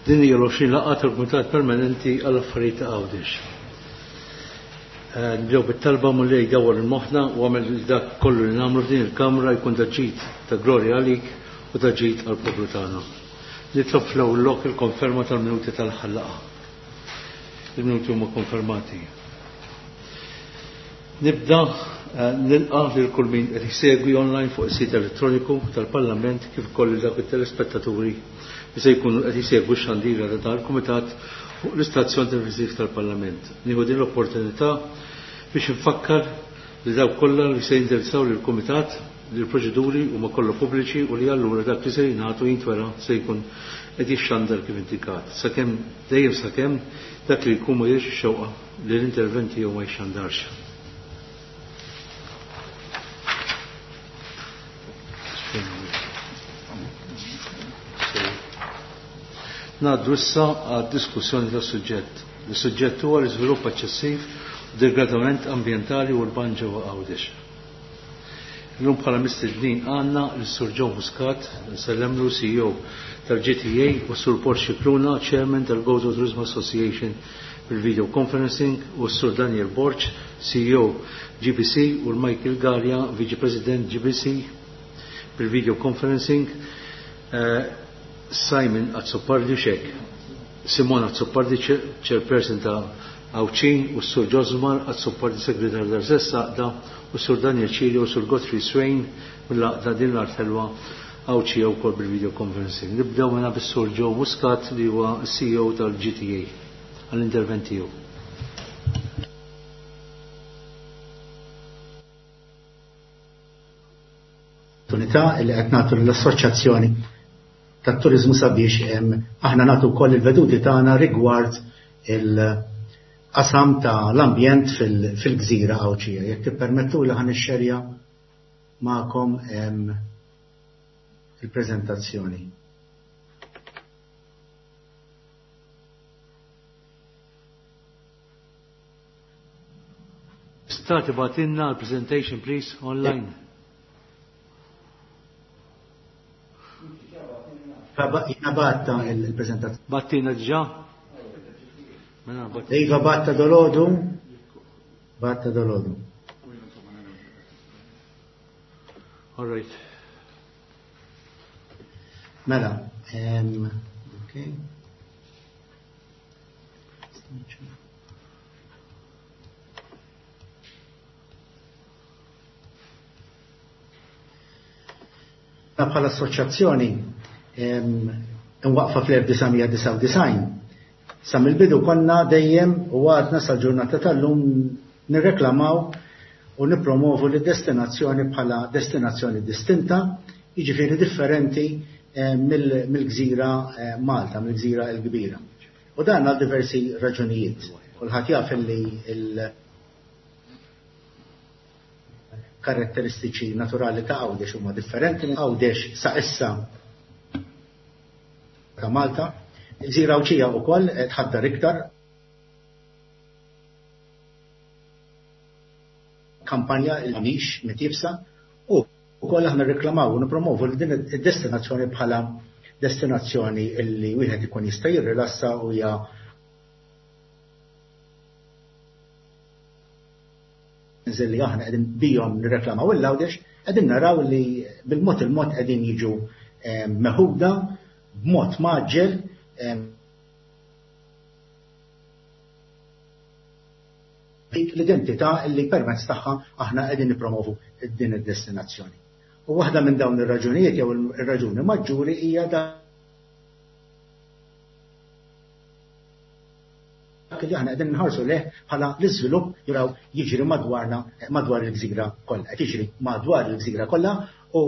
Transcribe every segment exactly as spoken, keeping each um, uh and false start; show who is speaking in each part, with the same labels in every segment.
Speaker 1: Din hija l-għoxrin laqgħa tal-Kumitat Permanenti għal affarijiet ta' Għawdex. Nibdew bit-talba Mullej dawwar il-moħħna u għamel dak kollu li nagħmlu f'din il-Kamra jkun daġġid ta' glorja għalik u daġġid għall-poplu tagħna. Nitlob fl-ewwel lok il-konferma tal-minuti tal-ħallaqa. Il-minuti huma konfermati. Nibda nilqa' lil kull min qed jsegwi online fuq is-sit elettroniku tal-Parlament kif ukoll dak it-telespettaturi li se jkunu qed jsegwu x-xandira ta' dan il-Kumitat fuq l-istazzjon televiżiv tal-Parlament. Nieħu din l-opportunità biex infakkar li dawk kollha li se jindirizzaw lill-Kumitat li l-proċeduri huma kollha pubbliċi u li allura dak li se jingħatu jintwera se jkun qed jixxandar kif indikat. Sakemm dejjem sakemm dak li jkun ma jidhirx ix-xewqa li l-interventi jew ma jixxandarx. Ngħaddu issa għad-diskussjoni tas-suġġett. Is-suġġett huwa l-iżvilupp eċċessiv u degradament ambjentali u urban ġewwa Għawdex. Illum bħala mistednin għandna l-Sur Joe Muscat, nsellemlu C E O tal-G T A u s-Sur Paul Scicluna, Chairman tal-Gozo Tourism Association bil-video conferencing u s-Sur Daniel Borch, C E O G B C u l-Michael Gallia, Vice President G B C bil-video conferencing. Uh, Simon Azzopardi xek, Simon Azzopardi chairperson ta' Awċin u s-Sur Josmar Azzopardi segretar dar Zessaqda u s-Sur Daniel Chili u s-Sur Godfrey Swain mill-laqda din l-art ħelwa Awċi u kol bil-video conferencing. Nibdew mena bis-Sur Joe Muscat li huwa C E O tal-G T A għall-intervent tiegħu.
Speaker 2: Opportunità li qed nagħtu l-assoċjazzjoni tat-turizmu sabiex aħna nagħtu wkoll il-veduti tagħna rigward il-qasam ta' l-ambjent fil-gżira Għawċija. Jekk tippermettu li ħan ixxerja magħkom il-preżentazzjoni.
Speaker 1: Stati batinna l-presentation please online.
Speaker 2: Jina batta il-prezentazzjoni.
Speaker 1: Battina ġa?
Speaker 2: Iva batta dolodu. Batta dolodu.
Speaker 1: All right.
Speaker 2: Mela. Um, okay. Bħala assoċjazzjoni nwaqfa fl-elf tisa' disa' u disgħin. Sa mill-bidu konna dejjem u għadna sal-ġurnata tal-lum nirreklamaw u nippromovu l-destinazzjoni bħala destinazzjoni distinta, jiġifieri differenti mill-gżira Malta, mill-gżira l-kbira. U dan għal diversi raġunijiet. Kulħadd jaf li l karatteristiċi naturali ta' Għawdex huma differenti. Għawdex sa' issa ta' Malta, gżira Għawċija wkoll tħaddar iktar kampanja il-nix mitibsa u wkoll aħna rreklamaw u nippromovu din id-destinazzjoni bħala destinazzjoni illi wieħed ikun jista' jirrilassa u hija li aħna qegħdin bihom nirreklamaw il-Għawdex qegħdin naraw li bil-mod il-mod qegħdin jiġu meħuda b'mod maġġel l-identità li permezz tagħha aħna qegħdin nippromovu din id-destinazzjoni. U waħda minn dawn ir-raġunijiet jew ir-raġuni maġġuri hija dak li aħna qegħdin nħarsu leh bħala l-iżvilupp juraw jiġri madwarna madwar il-gżira kollha, qed jiġri madwar il-gżira kollha u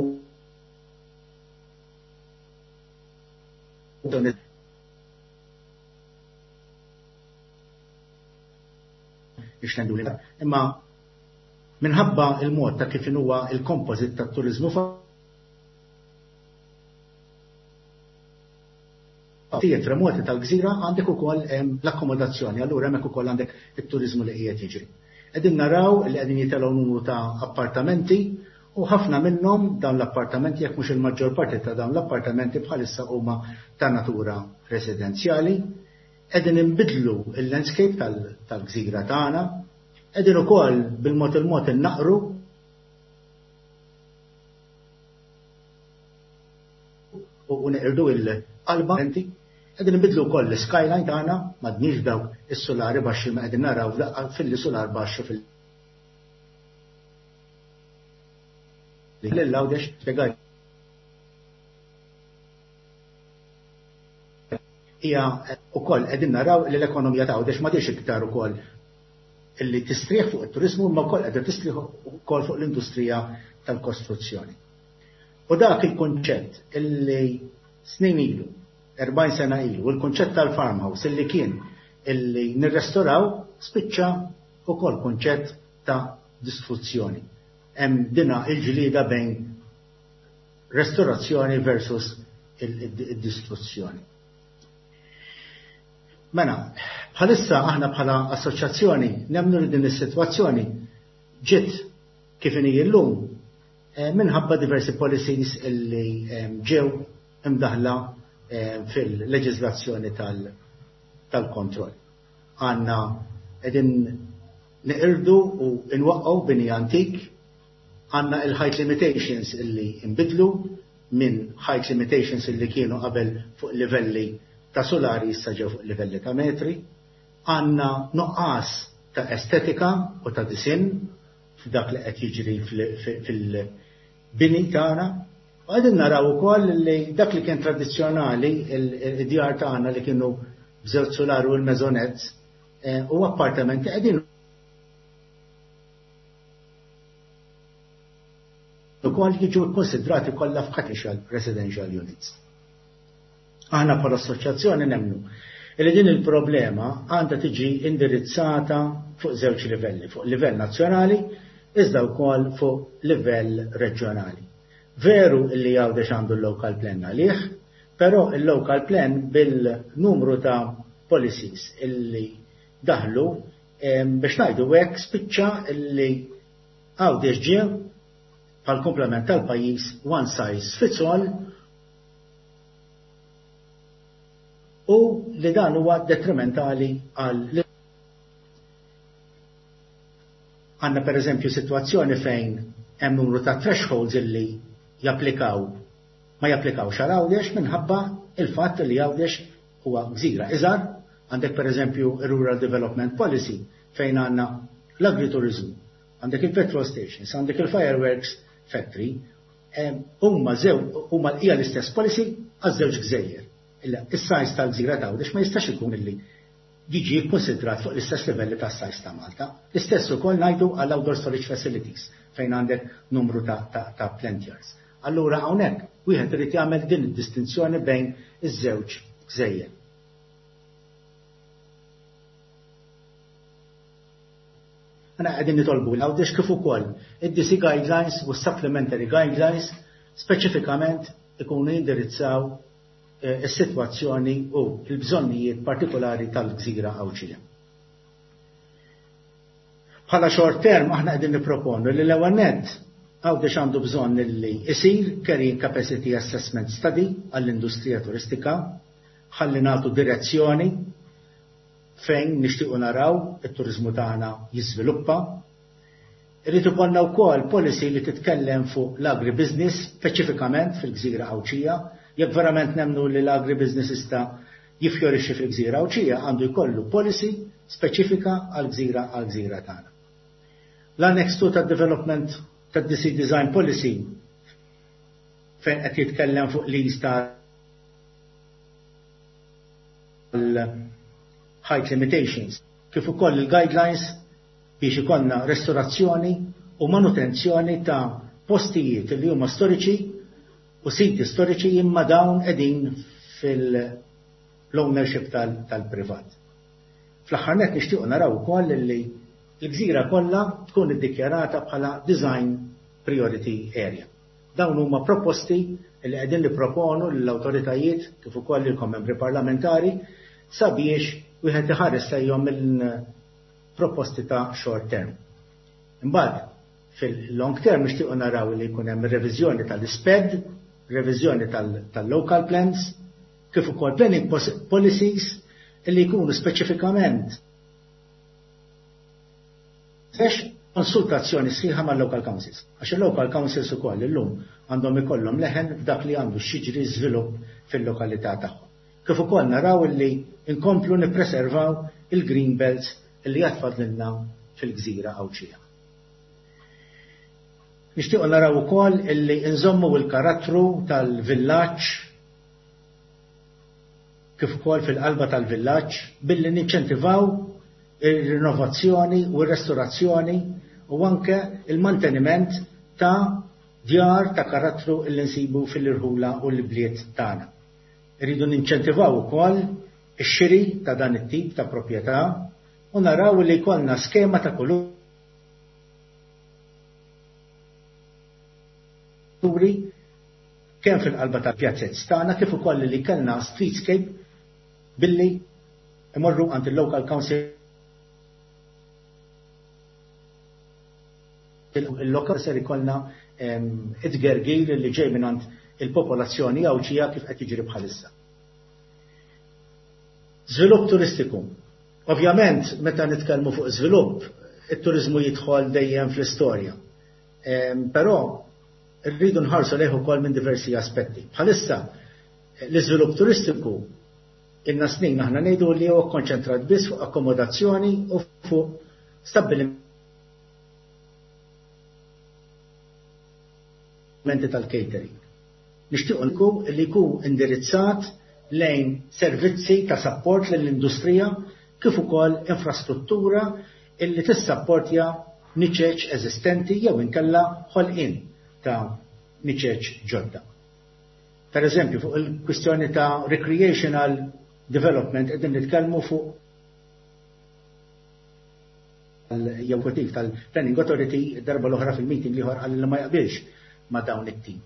Speaker 2: imma minħabba il-mod ta' kif huwa il-kompożit tat-turiżmu tijiet remoti tal-gżira għandek ukoll l-akkomodazzjoni, allura hemmhekk ukoll għandek it-turiżmu li qiegħed jiġri. Qegħdin naraw li qegħdin jitelgħu numru ta' appartamenti U ħafna minnhom dawn l-appartamenti jekk mhux il-maġġor parti ta' dawn l-appartamenti bħalissa huma ta' natura residenzjali, qegħdin inbidlu il-landscape tal-gżira tagħna, qegħdin ukoll bil-mod il-mod innaqru u neqirdu il-qalba, qegħdin inbidlu wkoll l-skyline tagħna m'għadniex dawk is-solari baxxi ma qegħdin naraw fil-li solar baxxu fil- l-Għawdex spiegaj. Ija u koll edin naraw li l-ekonomija ta' Għawdex ma tiex iktar u koll illi tistrieħ fuq il-turizmu ma koll edin tistrieħ u koll fuq l-industrija tal-kostruzzjoni. U dak il-konċett illi snin ilu, erbajn sena ilu, u l-konċett tal-farmhouse illi kien illi nirrestoraw spiċċa u koll konċett ta' distruzzjoni. Hemm dina il-ġlida bejn restorazzjoni versus il-distruzzjoni. Mena, bħalissa aħna bħala assoċjazzjoni nemmnu li din is-sitwazzjoni ġiet kif inhi llum minħabba diversi policies illi ġew imdaħla fil-leġiżlazzjoni tal-kontroll. Għandna qegħdin neqirdu u nwaqqgħu bini antik, għanna il-height limitations illi imbidlu minn height limitations illi kienu qabel fuq livelli ta' solari issa ġew fuq livelli ta' metri, għanna nuqqas ta' estetika u ta' disin f'dak li qed jiġri fil-bini tagħna, u qegħdin naraw ukoll li dak li kien tradizzjonali id-djar tagħna li kienu bżewġ solari u l-mezonezz u appartamenti qegħdin ukoll jiġu konsidrati kollha f'capital residential units. Aħna bħala assoċjazzjoni nemmnu li din il-problema għandha tiġi indirizzata fuq żewġ livelli, fuq livell nazzjonali iżda wkoll fuq livell reġjonali. Veru li Għawdex għandu l-local plan għalih, però il-local plan bil-numru ta' policies illi daħlu biex ngħidu hekk spiċċa illi Għawdex ġie għal komplement tal-pajjiż one size fits all u li dan huwa detrimentali għal għandna pereżempju sitwazzjoni fejn hemm numru ta' thresholds illi japplikaw ma japplikawx għal Għawdex minħabba il-fatt li Għawdex huwa gżira iżgħar, għandek pereżempju rural development policy fejn għandna l-agriturizmu, għandek il-petrol stations, għandek il-fireworks factory, huma zew huma hija l-istess policy għaż-żewġ gżejjer. Illa is-sajs tal-gżira ta' Għawdex ma jistax ikun illi jiġi konsidrat fuq l-istess livelli tas-sajs ta' Malta. L-istess ukoll ngħidu għall outdoor storage facilities fejn għandek numru ta' ta' plant yards. Allura hawnhekk wieħed irid jagħmel din id-distinzjoni bejn iż-żewġ gżejjer. Għana għedin nitolbu l-Għawdex kif ukoll id-D C guidelines u supplementary guidelines speċifikament ikunu jindirizzaw is-sitwazzjoni u l-bżonnijiet partikolari tal-gżira Għawċija. Bħala short term aħna qegħdin nipproponu li l-ewwel nett Għawdex għandu bżonn li jsir carrying capacity assessment study għall-industrija turistika, ħalli nagħtu direzzjoni fejn nixtiequ naraw it-turiżmu tagħna jiżviluppa. Irid ikollna wkoll policy li titkellem fuq l-agribusiness speċifikament fil-gżira Għawċija, jekk verament nemmnu li l-agribusiness jista' jifjorixxi fil-gżira Għawċija għandu jkollu policy speċifika għall-gżira għall-gżira tagħna. L-annex two tad-development tad-D C design policy fejn qed jitkellem fuq lista height limitations, kif ukoll il-guidelines biex ikollna restorazzjoni u manutenzjoni ta' postijiet li huma storiċi u siti storiċi imma dawn qegħdin fil-ownership tal-privat. Fl-aħħar nett nixtiequ naraw ukoll li l-gżira kollha tkun iddikjarata bħala design priority area. Dawn huma proposti li qegħdin nipproponu lill-awtoritajiet kif ukoll il-membri parlamentari sabiex wieħed iħares lejhom il-proposti ta' short term. Imbagħad Fil-long term nixtiequ naraw li jkun hemm reviżjoni tal-isped, reviżjoni tal-local plans, kif ukoll planning policies li jkunu speċifikament sex konsultazzjoni sħiħa mal-local councils. Għax il-local councils ukoll illum għandhom ikollhom leħen f'dak li għandu xiġri żvilupp fil-lokalità tagħhom. Kif ukoll naraw li nkomplu nippreservaw il-green belts li jatfadlilna fil-gżira Awċija. Nixtiequ naraw ukoll illi nżommu l-karattru tal-villaġġ kif ukoll fil-qalba tal-villaġġ billi ninċentivaw ir-rinnovazzjoni u r-restorazzjoni u anke il-manteniment ta' djar ta' karattru illi nsibu fil-irħula u l-bliet tagħna. Irridu ninċentivaw ukoll ix-xiri ta' dan it-tip ta' proprjetà u naraw li jkollna skema ta' kuluri kemm fil-qalba tal-pjazzett tagħna kif ukoll li kellna streetscape billi imorru għand il-local council il-lokal ser ikollna id-gergir li ġej minn il-popolazzjoni Awċija kif qed jiġri bħalissa. Żvilupp turistiku. Ovvjament, meta nitkellmu fuq żvilupp, it-turiżmu jidħol dejjem fl-istorja. Però rridu nħarsu lejh ukoll minn diversi aspetti. Bħalissa l-iżvilupp turistiku inna snin aħna ngħidu li huwa konċentrat biss fuq akkomodazzjoni u fuq stabbilimenti tal-catering. Nixtiequ nkun li jkun indirizzat lejn servizzi ta' support lill-industrija kif ukoll infrastruttura illi tissapportja niċeċ eżistenti jew inkella ħolqien ta' niċeċ ġodda. Per eżempju, fuq il-kwistjoni ta' recreational development qegħdin nitkellmu fuq jew kotif tal-Planning Authority darba l-oħra fil-meeting li ħor għal ma jaqbilx ma' dawn it-tim.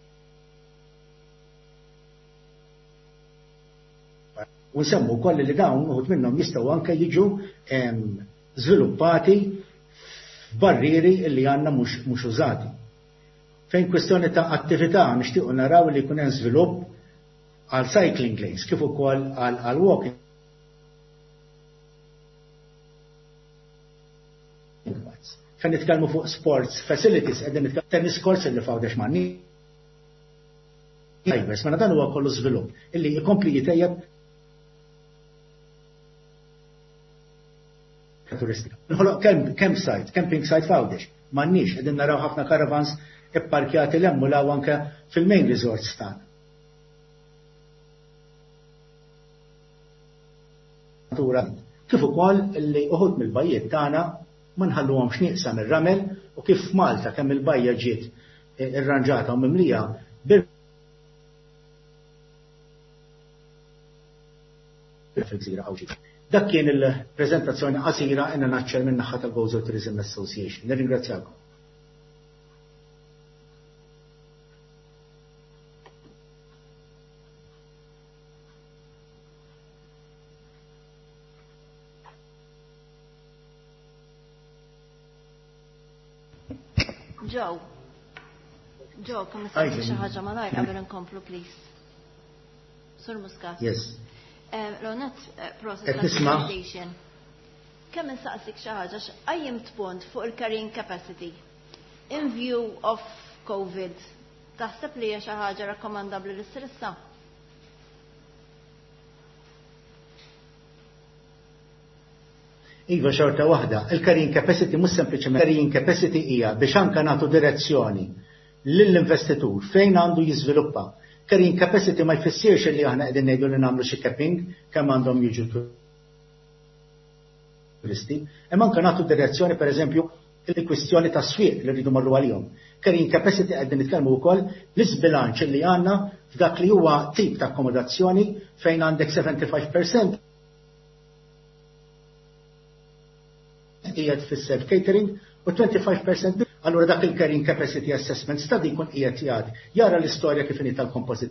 Speaker 2: U nsemmu koll li dawn uħut minnhom jistgħu anke jiġu żviluppati f'barrieri li għandna mhux użati. Fejn kwestjoni ta' attività nixtiequ naraw li jkun hemm żvilupp għal cycling lanes kif ukoll għal walking. Fejn nitkellmu fuq sports facilities qegħdin nitkellmu tennis courts li fawdex m'għandni. Ma dan huwa kollu żvilupp illi jkompli jitejjeb turistika. Nħoloq campsite, camping site fawdex. M'għandniex qegħdin naraw ħafna caravans ipparkjati lemmu law anke fil-main resorts tagħna. Kif ukoll li uħud mill-bajjiet tagħna ma nħalluhomx nieqsa mir-ramel u kif f'Malta kemm il-bajja ġiet irranġata u mimlija bil fil-gżira Awċija. Dak kien il-preżentazzjoni qasira inna naċċer minn naħa tal-Gozo Tourism Association. Nirringrazzjakom.
Speaker 3: Joe. Joe, come saqsi xi ħaġa malajr qabel inkomplu please. Sur Muscat.
Speaker 2: Yes.
Speaker 3: Ronet process presentation. Kemm insaqsik xi ħaġa x'qajjimt punt fuq il-carrying capacity in view of COVID. Taħseb li hija xi ħaġa rakkomandabbli li ssir issa?
Speaker 2: Iva xorta waħda, il-carrying capacity mhux sempliċement carrying capacity hija biex anke nagħtu direzzjoni lill-investitur fejn għandu jiżviluppa. Carrying capacity ma jfissirx li aħna qegħdin ngħidu li nagħmlu xi capping kemm għandhom jiġu turisti, imma anke nagħtu direzzjoni pereżempju il-kwistjoni ta' swieq li rridu marru għalihom. Carrying capacity qegħdin nitkellmu wkoll l-isbilanċ li għandna f'dak li huwa tip ta' akkomodazzjoni fejn għandek seventy-five percent qiegħed fis-self catering u twenty-five percent allura dak il-carrying capacity assessment study jkun qiegħed jagħti jara l-istorja kif inhi tal-kompożit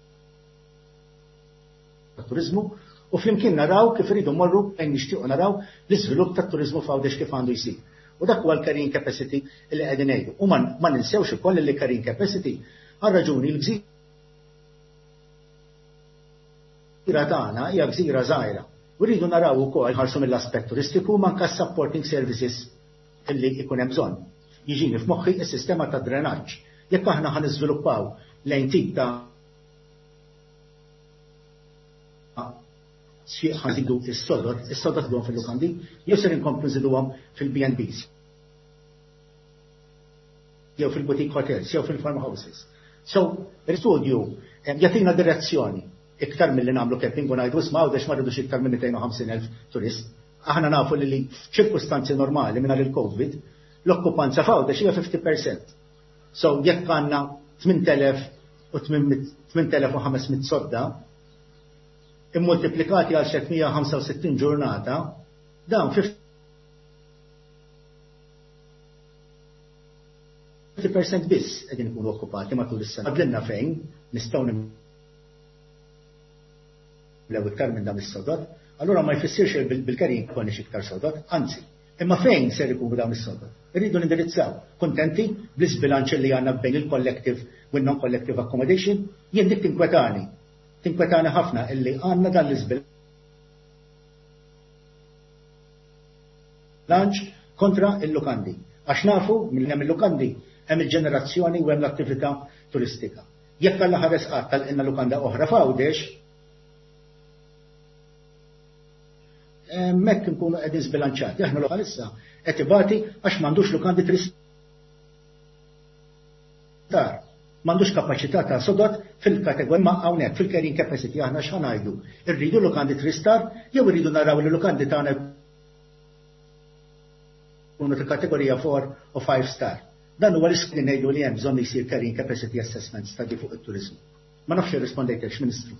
Speaker 2: tat-turiżmu u flimkien naraw kif iridu mmorru fejn nixtiequ naraw l-iżvilupp tat-turiżmu f'Għawdex kif għandu jsir. U U dak huwa l-carrying capacity li qegħdin ngħidu. U ma ninsewx ukoll li carrying capacity għal raġuni l-gżira tagħna hija gżira żgħira. U rridu naraw ukoll ħarsu mill-aspett turistiku manka supporting services illi jkun hemm bżonn. Jiġini f'moħħi s-sistema ta' drenaġġ. Jekk aħna ħan niżviluppaw lejn tip ta' sfiq ħanżidu is-sodod, is-sodod għom fil-lukandi, jew ser inkomplu nżiduhom fil-B and Bs. Jew fil-boutique hotels, jew fil-farmhouses. So, l-istudju jagħtina direzzjoni iktar mill-li nagħmlu capping u ngħidu isma' għawdex ma rridux iktar minn mئتين وخمسين ألف turist. Aħna nafu li f'ċirkustanzi normali mingħajr il-COVID l-okkupanza f'għawdex hija fifty percent. So, jekk għandna tmien elef u tmien elef u ħamesmien sodda, immultiplikati għal tlietmija u ħamsa u sittin ġurnata, dawn fifty percent biss qegħdin ikunu okkupati matul is-sena. Għadlinna fejn nistgħu nimlew iktar minn dan is-sodod, allura ma jfissirx bil-karin konniex iktar sodod, anzi, imma fejn ser ikunu dawn is-sodod? Irridu nindirizzaw. Kuntenti bl-isbilanċ li għandna bejn il-collective u non-collective accommodation, jien dik tinkwetani. Tinkwetani ħafna illi għandna dan l-isbilanċ kontra il-lukandi. Għax nafu mill-hemm il-lukandi hemm il-ġenerazzjoni u hemm l-attività turistika. Jekk alla ħares qatt tal-inna lukanda oħra f'għawdex, mekk nkunu qegħdin zbilanċati. Aħna lokalissa qed ibati għax m'għandux lukandi tristar. M'għandux kapaċità ta' sodod fil-kategorija ma' hawnhekk fil-carrying capacity aħna x'ħan ngħidu. Irridu lukandi tristar jew irridu naraw li lukandi tagħna jkunu fil-kategorija four u five star. Dan huwa risk li ngħidu li hemm bżonn jsir carrying capacity assessment study fuq it-turiżmu. Ma nafx irrispondejtek x'Ministru.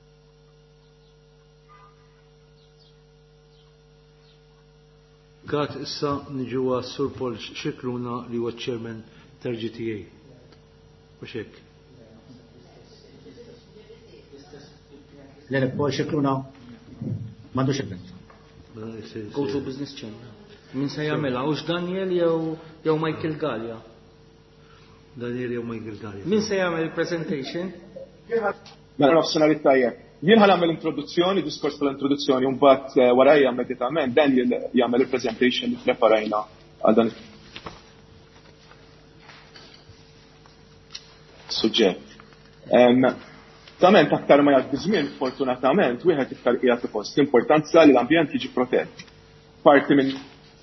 Speaker 1: Gat issa niġu Sur Paul Xikluna li huwa chairman tal-G T A. U xek.
Speaker 2: L-għalek Paul Xikluna m'għandux event.
Speaker 4: Go to business chairman. Min se jagħmilha hux Daniel jew jew Michael Gallia.
Speaker 1: Daniel jew Michael Gallia.
Speaker 4: Min se jagħmel il-presentation?
Speaker 5: Mela nofsinhar it-tajjeb. Jien ħal għamil introduzzjoni, diskors tal-introduzzjoni, un bat warajja immedjatament Daniel jagħmel il-presentation li preparajna għal dan suġġett. Tament aktar ma jgħaddi żmien, fortunatament, wieħed iktar qiegħed ipost l-importanza li l-ambjent jiġi protett. Parti minn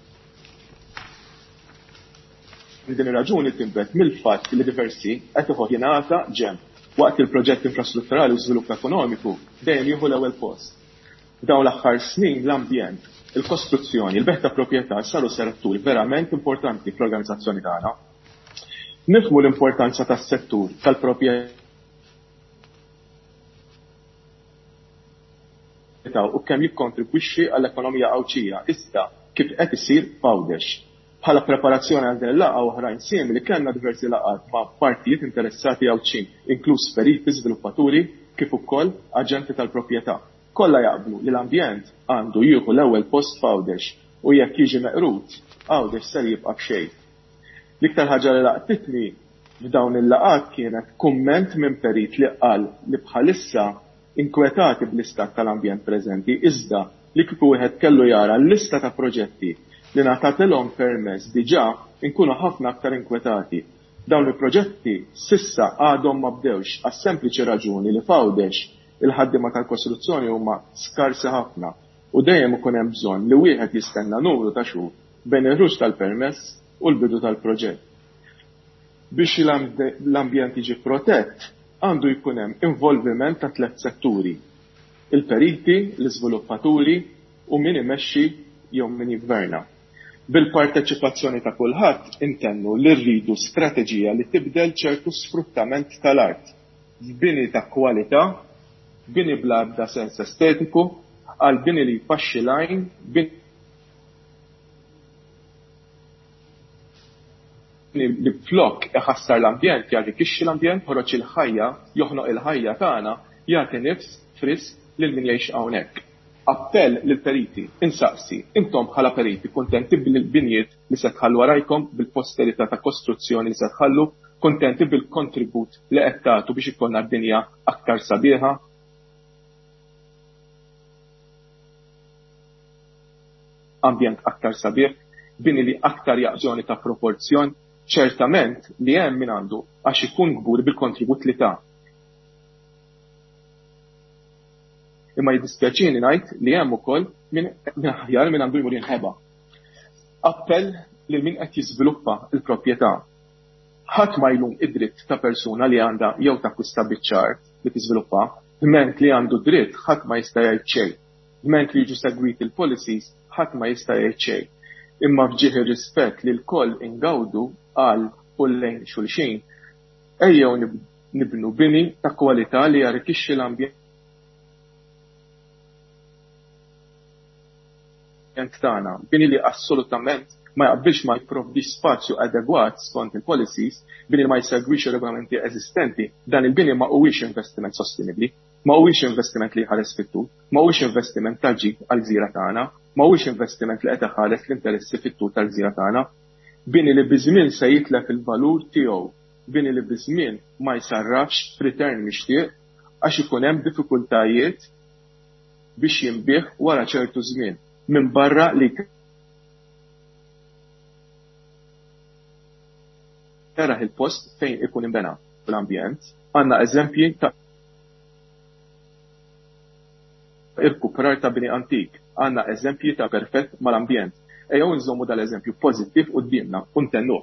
Speaker 5: din ir-raġuni tinbet mill-fatt li diversi qed iħoħ jingħata ġenb. Waqt il-proġett infrastrutturali u żvilupp ekonomiku dejjem jieħu l-ewwel post. Dawn l-aħħar snin l-ambjent, il-kostruzzjoni, il-beħ ta' proprjetà saru setturi verament importanti fl-organizzazzjoni tagħna. Nifhmu l-importanza tas-settur tal-proprjetà u kemm jikkontribwixxi għall-ekonomija qawċija iżda kif qed isir f'Għawdex. Bħala preparazzjoni għal din il-laqgħa oħrajn simili kellna diversi laqgħat ma' partijiet interessati għawċin, inkluż periti, żviluppaturi, kif ukoll aġenti tal-proprjetà. Kollha jaqblu li l-ambjent għandu jieħu l-ewwel post f'Għawdex u jekk jiġi meqrut, Għawdex ser jibqa' b'xejn. L-iktar ħaġa li laqtitni f'dawn il-laqgħat kienet kumment minn perit li qal li bħalissa inkwetati bl-istat tal-ambjent preżenti iżda li kieku wieħed kellu jara l-lista ta' proġetti li natatilhom permess diġà inkunu ħafna aktar inkwetati. Dawn il-proġetti sissa għadhom ma bdewx għas-sempliċi raġuni li f'Għawdex il-ħaddiema tal-kostruzzjoni huma skarsi ħafna u dejjem ikun hemm bżonn li wieħed jistenna numru ta' xhur bejn ir-rux tal-permess u l-bidu tal-proġett. Biex l-ambjent jiġi protett għandu jkun hemm involviment ta' tliet setturi: il-periti, l-iżviluppaturi u min imexxi jew min jgverna. Bil-parteċipazzjoni ta' kulħadd intennu li rridu strateġija li tibdel ċertu sfruttament tal-art, bini ta' kwalità, bini bla ebda sens estetiku, għal bini li jpaxxi lajn, bini li flok iħassar l-ambjent, jarrikixxi l-ambjent, ħoroġ il-ħajja, joħnoq il-ħajja tagħna, jagħti nifs frisk lil min jgħix hawnhekk. Appell lil periti, insaqsi, intom bħala periti kontenti bil-binjiet li se tħallu warajkom bil-posterità ta' kostruzzjoni li se tħallu, kontenti bil-kontribut li qed tagħtu biex ikollna d-dinja aktar sabiħa? Ambjent aktar sabiħ, bini li aktar jaqżoni ta' proporzjon, ċertament li hemm min għandu għax ikun gburi bil-kontribut li ta'. Imma jiddispjaċini ngħid li hemm ukoll minn aħjar minn għandu jmur jinħeba. Appell lil min qed jiżviluppa l-proprjetà. Ħadd ma jlum id-dritt ta' persuna li għandha jew takkwista biċ-ċart li tiżviluppa, iment li għandu dritt ħadd ma jista' jgħid xejn. Iment li jiġu segwiti l-policies ħadd ma jista' jgħid xejn. Imma fġieħ ir-rispett li l-koll ingawdu għal u lejn xulxin, ejjew nibnu bini ta' kwalità li jarrikixxi l-ambjent tagħna, bini li assolutament ma jaqbilx ma jipprovdi spazju adegwat skont il-policies, bini li ma jsegwix ir-regolamenti eżistenti, dan il-bini ma huwiex investiment sostenibbli, ma huwiex investiment li jħares fit-tul, ma huwiex investiment tal-ġid għall-gżira tagħna, ma huwiex investiment li qed iħares l-interessi fit-tul tal-gżira tagħna, bini li biżmien se jitlef il-valur tiegħu, bini li biżmien ma jsarrafx f'return mixtieq għax ikun hemm diffikultajiet biex jinbih wara ċertu żmien minn barra li jaraħ il-post fejn ikun imbena fl-ambjent. Għandna eżempji ta' irkuprar ta' bini antik, għandna eżempji ta' perfett mal-ambjent. Ejjew nżommu dal-eżempju pożittiv qudiemna u ntennuh.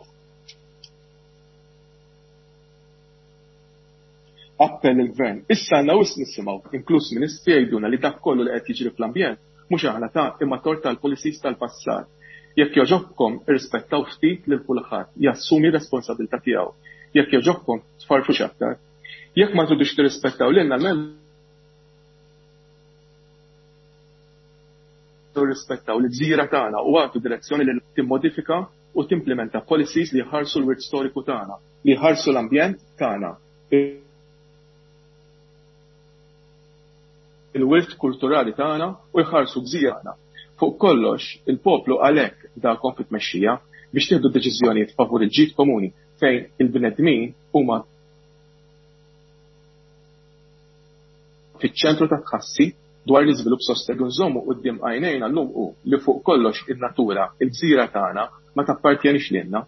Speaker 5: Appell il-gvern. Issa għandna wis nisimgħu, inkluż ministri jgħiduna li dak kollu li qed jiġri fl-ambjent mhux aħna ta' imma tort tal-policies tal-passat. Jekk joġobkom irrispettaw ftit lil kulħadd, jassumi responsabilità tiegħu. Jekk joġobkom tfarfux aktar. Jekk ma tridux tirrispettaw lilna l rispettaw l-gżira tagħna u għatu direzzjoni li timmodifika u timplementa policies li jħarsu l-wirt storiku tagħna, li jħarsu l-ambjent tagħna. Il-wirt kulturali tagħna u jħarsu gżira tagħna. Fuq kollox, il-poplu għalhekk dakom fit-tmexxija biex tieħdu deċiżjonijiet favur il-ġid komuni fejn il-bnedmin huma fiċ-ċentru ta' tħassi dwar l-iżvilupp sostenibbli nżommu quddiem għajnejna llum hu li fuq kollox in-natura, il-gżira tagħna ma tappartjenix lilna.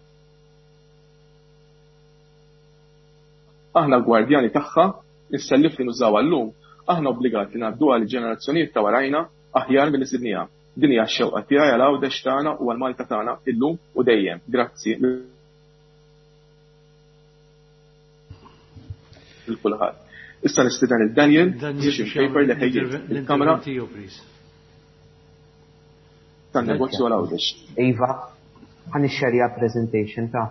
Speaker 5: Aħna l-gwardjani tagħha, is-sellif li nużawha llum, aħna obbligati ngħaddu għal ġenerazzjonijiet ta' warajna aħjar milli sidniha. Din hija x-xewqa tiegħi għal għawdex tagħna u għal Malta tagħna illum u dejjem. Grazzi lil kulħadd. Issa nistieden il-Daniel position paper li ħejjiet il-kamra tan-negozju għal għawdex.
Speaker 6: Iva, ħan ix-xerja presentation ta'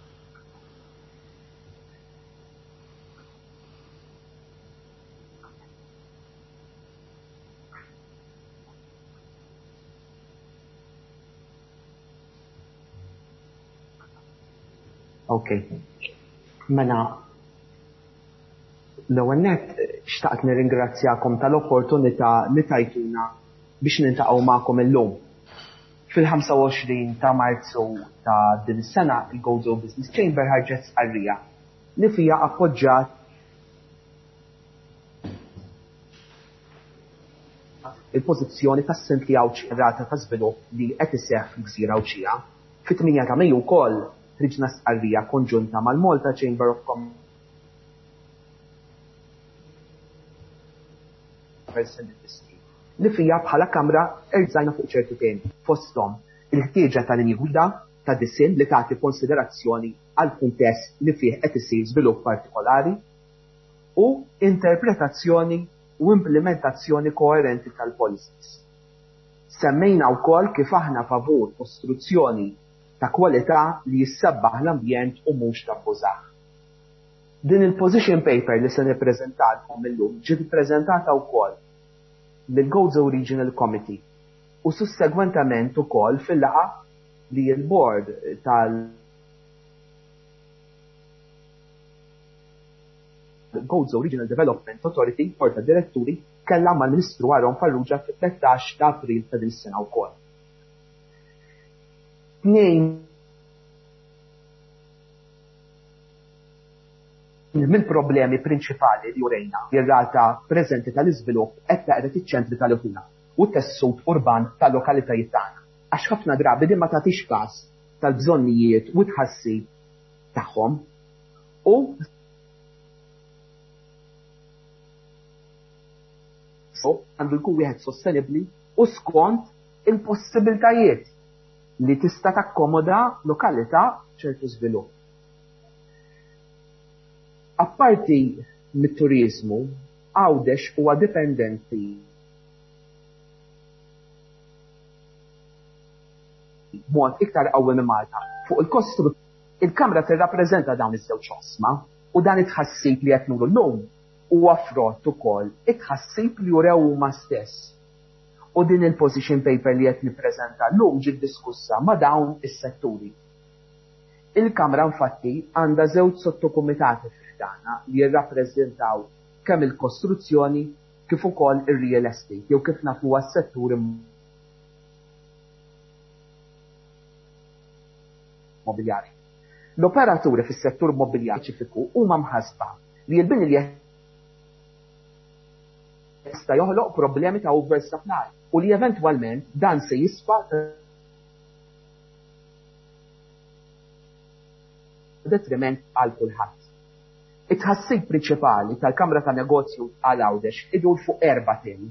Speaker 6: Ok. Mela, l-ewwel nett xtaqt nirringrazzjakom tal-opportunità li tajtuna biex niltaqgħu magħkom illum. Fil-ħamsa u għoxrin ta' Marzu ta' din is-sena il-Gozo Business Chamber ħarġet sqarrija li fija appoġġjat il-pożizzjoni tas-Sintli Awċija rata ta' żvilupp li qed iseħħ fil-Gżira Awċija. Fit-tminja ta' Mejju wkoll ħriġna sqarrija konġunta mal-Malta Chamber of Commerce and Industry li fija bħala kamra irżajna fuq ċertu temi fosthom il-ħtieġa ta' linji gwida ta' disinn li tagħti konsiderazzjoni għal kuntest li fih qed isir żvilupp partikolari u interpretazzjoni u implementazzjoni koerenti tal-policies. Semmejna wkoll kif aħna favur kostruzzjoni ta' kwalità li jissabbaħ l-ambjent u mhux tabbużah. Din il-position paper li se nippreżentalkom illum ġiet ippreżentata wkoll lill-Gozo Regional Committee u sussegwentament ukoll fil-laqgħa li l-Board tal Gozo Regional Development Authority, Porta Diretturi, kellha mal-Ministru Aaron Farrugia fit-tlettax ta' April ta' din is-sena wkoll. Tnejn mill-problemi prinċipali li urejna ir-rata preżenti tal-iżvilupp qed taqret iċ-ċentri tal-Ewtina u t-tessut urban tal-lokalitajiet tagħna. Għax ħafna drabi din ma tagħtix każ tal-bżonnijiet u tħassib tagħhom u għandu jkun wieħed sostenibbli u skont il-possibiltajiet li tista' takkomoda lokalità ċertu żvilupp. Apparti mit-turiżmu, Għawdex huwa dipendenti mod iktar qawwi minn Malta. Fuq il-kostru, il-Kamra tirrappreżenta dawn iż-żewġ oqsma u dan it-tħassib li qed nuru llum huwa frott ukoll it-tħassib li jurew huma stess. U din il-position paper li qed nippreżenta llum ġiet diskussa ma' dawn is-setturi. Il-Kamra infatti għandha żewġ sottokumitati f'dana li jirrappreżentaw kemm il-kostruzzjoni kif ukoll ir-real estate jew kif nafuha s-settur immobiljari. L-operaturi fis-settur immobiljari ċifiku huma mħassba li l-bini li jista' joħloq problemi ta' oversupply u li eventwalment dan se jisfa' detriment għal kulħadd. It-ħassib prinċipali tal-Kamra ta' Negozju għal Għawdex idur fuq erba' temi.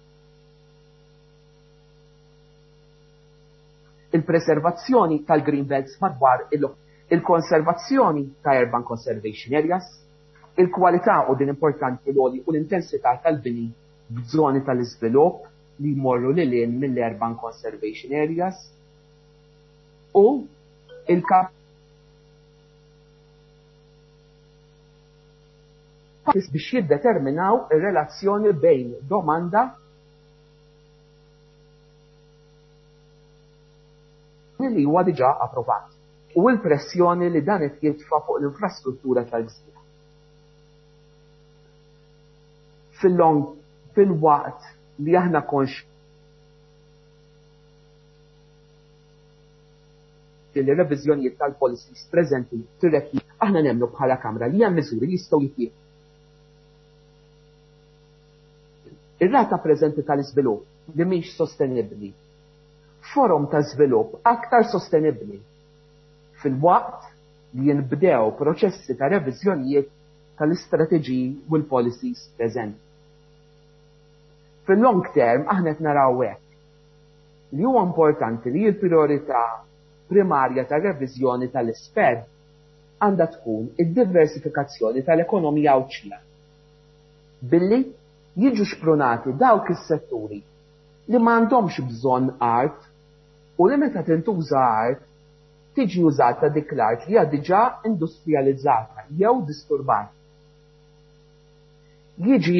Speaker 6: Il-preservazzjoni tal-green belts madwar il-konservazzjoni ta' urban conservation areas, il-kwalità u din importanti l-oli u l-intensità tal-bini b'żoni tal-iżvilupp li jmorru lilin mill-urban conservation areas u il-kap biex jiddeterminaw ir-relazzjoni bejn domanda li huwa diġà approvat u l-pressjoni li dan qed jitfa' fuq l-infrastruttura tal-gżira. Fil-long fil-waqt li aħna konx il-reviżjonijiet tal-policies preżenti tirrekli aħna nemmnu bħala Kamra li hemm miżuri li jistgħu jittieħdu. Ir-rata preżenti tal-iżvilupp li mhix sostenibbli. Forum ta' żvilupp aktar sostenibbli fil-waqt li jinbdew proċessi ta' reviżjonijiet tal-istrateġiji u l-policies preżenti. Fil-long term aħna qed naraw hekk li huwa importanti li l-priorità primarja ta' reviżjoni tal-isped għandha tkun id-diversifikazzjoni tal-ekonomija awċija. Billi jiġu xprunati dawk is-setturi li m'għandhomx bżonn art u li meta tintuża art tiġi użata dik l-art li hija diġà industrializzata jew disturbata. Jiġi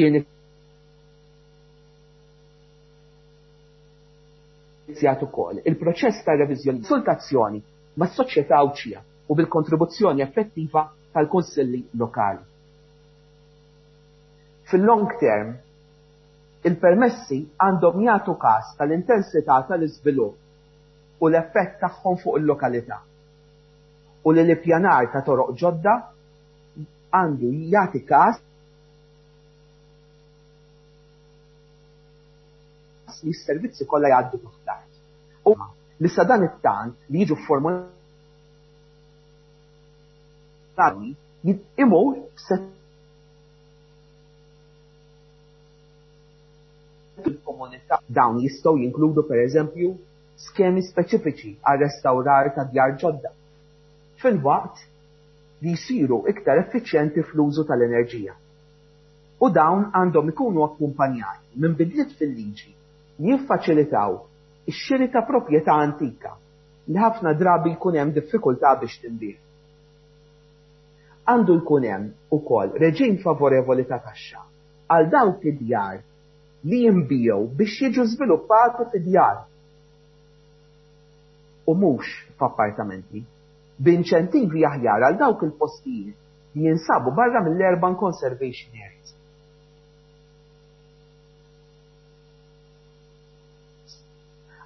Speaker 6: inizjat ukoll il-proċess ta' reviżjoni konsultazzjoni mas-soċjetà awċija u bil-kontribuzzjoni effettiva tal-kunsilli lokali. Fil-long term, il-permessi għandhom jagħtu każ tal-intensità tal-iżvilupp u l-effett tagħhom fuq il-lokalità. U li l-ippjanar ta' toroq ġodda għandu jagħti każ li s-servizzi kollha jgħaddu taħt. U li sa dan it-tant li jiġu formulati imur se il-komunità dawn jistgħu jinkludu pereżempju skemi speċifiċi għal restawrar ta' djar ġodda. Fil-waqt li jsiru iktar effiċjenti fl-użu tal-enerġija. U dawn għandhom ikunu akkumpanjati minn bidliet fil-liġi li jiffaċilitaw ix-xiri ta' proprjetà antika li ħafna drabi jkun hemm diffikultà biex tinbih. Għandu jkun hemm ukoll reġim favorevoli ta' taxxa għal dawk id-djar li jinbijew biex jiġu żviluppati fid-djar u mhux f'appartamenti, b'inċentivi aħjar għal dawk il-postijiet li jinsabu barra mill-urban conservation areas.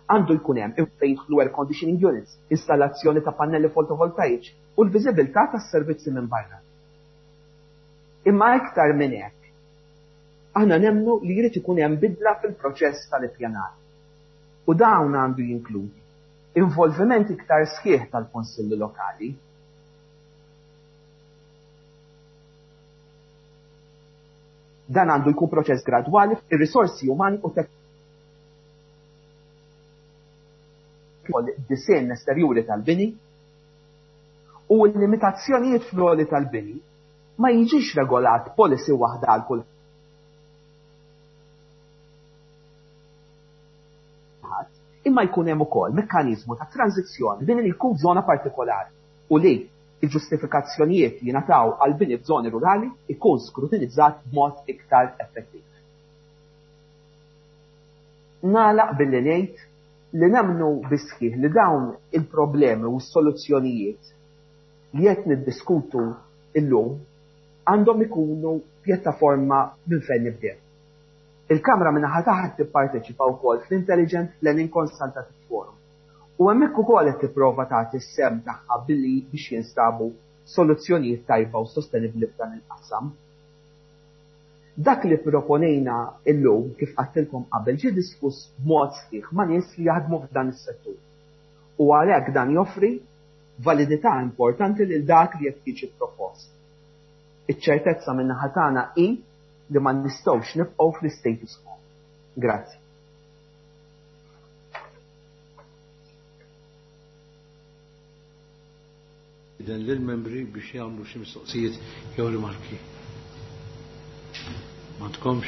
Speaker 6: għandu jkun hemm infejħlu air conditioning units, installazzjoni ta' pannelli fotovoltaiċi u l-viżibilità tas-servizzi minn barra. Imma iktar minn hekk, aħna nemnu li jrid ikun hemm bidla fil-proċess tal-ippjanar. U dawn għandu jinkludi involviment iktar sħiħ tal-konsilli lokali, dan għandu jkun proċess gradwali ir-risorsi umani u tek disinn esterjuri tal-bini u l-limitazzjonijiet fl-għoli tal-bini ma jiġix regolat policy waħda għal kull imma jkun hemm ukoll mekkaniżmu ta' tranzizzjoni bejn li jkun żona partikolari u li il-ġustifikazzjonijiet li nataw għal bini f'żoni rurali ikun skrutinizzat b'mod iktar effettiv. Nagħlaq billi ngħid li nemnu bisħiħ li dawn il-problemi u s-soluzzjonijiet li qed niddiskutu illum għandhom ikunu pjattaforma minn fejn nibdew. Il-Kamra minnaħa taħat tipparteċipa wkoll fl-Intelligent Planning Consultative Forum u hemmhekk ukoll qed tipprova tagħti s-sem tagħha billi biex jinstabu soluzzjonijiet tajba u sostenibbli f'dan il-qasam. Dak li proponejna illum kif qattilkom qabel ġie diskuss b'mod sħiħ ma' nies li jaħdmu f'dan is-settur. U għalhekk dan joffri validità importanti lil dak li qed jiġi propost. Iċ-ċertezza min-naħa tagħna hi li ma nistgħux nibqgħu fl-status quo. Grazzi.
Speaker 1: Dan lill-membri biex jagħmlu xi mistoqsijiet jew rimarki. Ma tkomx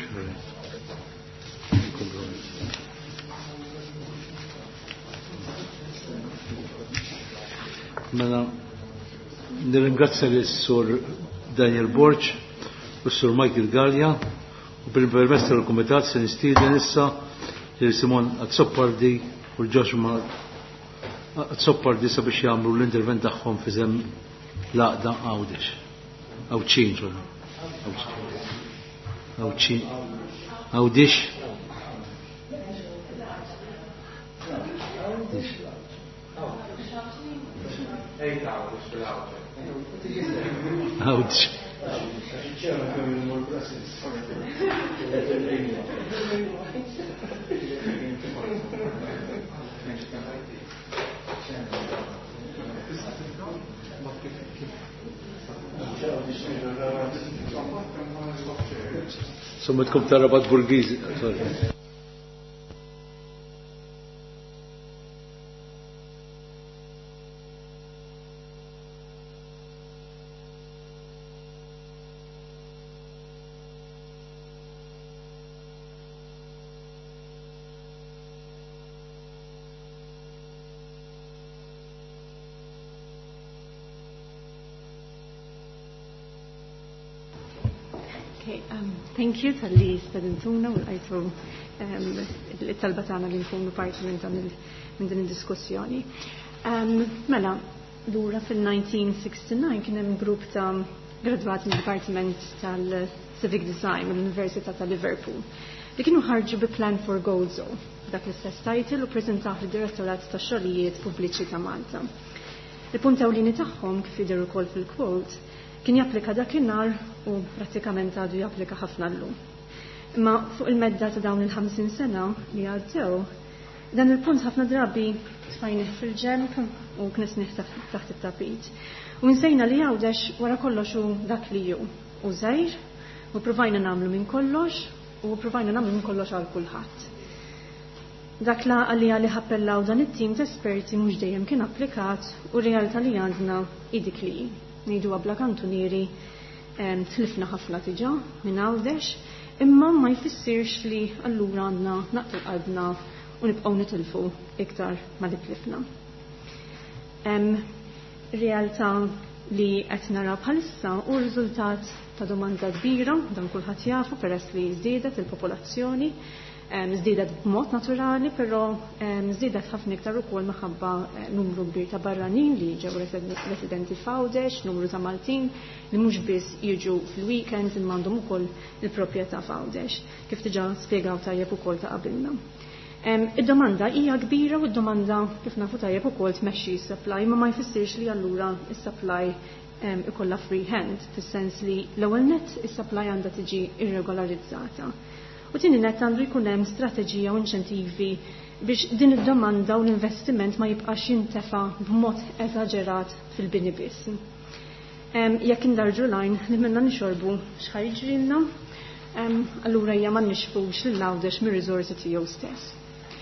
Speaker 1: Mela nirringrazzja lis-Sur Daniel Borch u s-Sur Michael Gallia u bil-permess tal-Kumitat se nistieden issa lil Simon Azzoppardi u l-Joshua Azzoppardi sabiex jagħmlu l-intervent tagħhom fi żemm laqda Għawdex. Għawċin ġol. Għawċin. Għawdex. Għawdex. Somma tkom tarabat Burgizi.
Speaker 7: Okay, um, thank you tal-li stadintuna u l-għajtu l-talba tagħna li nkunu parti minn din id-diskussjoni. Mela, lura fil-nineteen sixty-nine kien hemm grupp ta' gradwati mill-Dipartiment tal-Civic Design mill-Università ta' Liverpool li kienu ħarġu bi Plan for Gozo, dak l-istess title u preżentaw fid-Direttorat ta' Xogħlijiet Pubbliċi ta' Malta. Il-punt ewlieni tagħhom kif jidher ukoll fil-quote kien japplika dakinhar u prattikament għadu japplika ħafna llum. Imma fuq il-medda ta' dawn il-ħamsin sena li għaddew, dan il-punt ħafna drabi tfajnih fil-ġenb u knisnih taħt it-tapit. U nsejna li Għawdex wara kollox u dak li ju. U żgħir, u provajna nagħmlu minn kollox, u provajna nagħmlu minn kollox għal kulħadd. Dak la għalli għalli ħappellaw dan it-tim ta' esperti mhux dejjem kien applikat u realtà li għandna idik li ngħidu għabla kantunieri tlifna ħafna tiġa minn Għawdex, imma ma jfissirx li allura għandna naqtu qalbna u nibqgħu nitilfu iktar ma li tlifna. Realtà li qed nara bħalissa u riżultat ta' domanda kbira dan kulħadd jafu peress li żdiedet il-popolazzjoni, żdiedet b'mod naturali, però żdiedet ħafna iktar ukoll minħabba numru kbir ta' barranin li ġew residenti f'Għawdex, numru ta' Maltin li mhux biss jiġu fil-weekends imma għandhom ukoll il-proprjetà f'Għawdex, kif diġà spjegaw tajjeb ukoll ta' qabilna. Id-domanda hija kbira u d-domanda kif nafu tajjeb ukoll tmexxi s-supply, ma ma jfissirx li allura is-supply ikollha free hand, fis-sens li l-ewwel nett is-supply għandha tiġi irregolarizzata. U tieni nett għandu jkun hemm strateġija u inċentivi biex din id-domanda u l-investiment ma jibqax jintefa' b'mod eżaġerat fil-bini biss. Jekk indarġu lajn li minna nixorbu x'ħajġrilna, allura hija ma nixfux lil Għawdex mir-riżorsi tiegħu stess.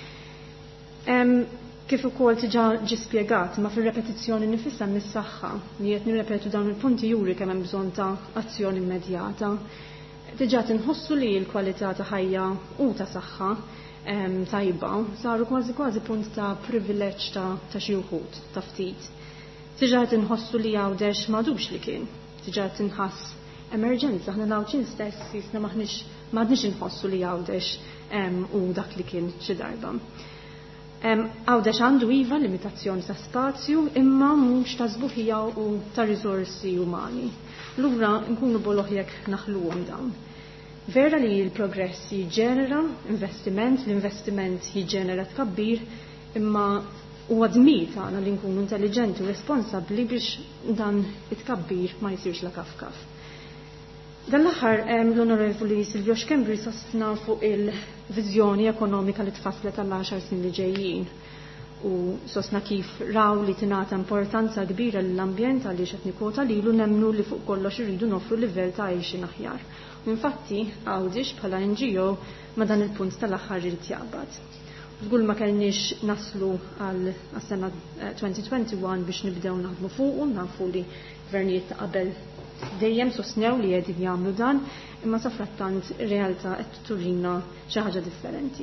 Speaker 7: Kif ukoll tiġa ġi spjegat ma fir-repetizzjoni nifisha mis-saħħa li qed nirrepetu dawn il-punti juri kemm hemm bżonn ta' azzjoni immedjata. Diġà tinħossu li l-kwalità ta' ħajja u ta' saħħa tajba saru kważi kważi punt ta' privileġġ ta' ta' xi wħud ta' ftit. Diġà tinħossu li Għawdex m'għadux li kien. Diġà tinħass emerġenza ħna Lawċin stess jisna maħniex m'għadniex inħossu li Għawdex u dak li kien xi darba. Għawdex għandu iva limitazzjoni ta' spazju imma mhux ta' żbuħija u ta' riżorsi umani. Lura nkunu boloħ jekk naħluhom dawn. Vera li l-progress jiġġenera investiment, l-investiment jiġġenera tkabbir, imma huwa dmir tagħna li nkunu intelligenti u responsabbli biex dan it-tkabbir ma jsirx la kafkaf. Dan l-aħħar l-Onorevoli Silvio Xkembri sostna fuq il-viżjoni ekonomika li tfasslet għall-għaxar snin li ġejjin u sostna kif raw li tingħata importanza kbira lill-ambjent għaliex qed nikkwota lilu nemmnu li fuq kollox iridu nofru livell ta' għajxin aħjar. U infatti Għawdex bħala N G O ma dan il-punt tal-aħħar irid jaqbad. Żgur ma kellniex naslu għal-sena twenty twenty-one biex nibdew naħdmu fuqu, nafu li gvernijiet ta' qabel dejjem sostnew li qegħdin jagħmlu dan, imma sa frattant ir-realtà qed turina xi ħaġa differenti.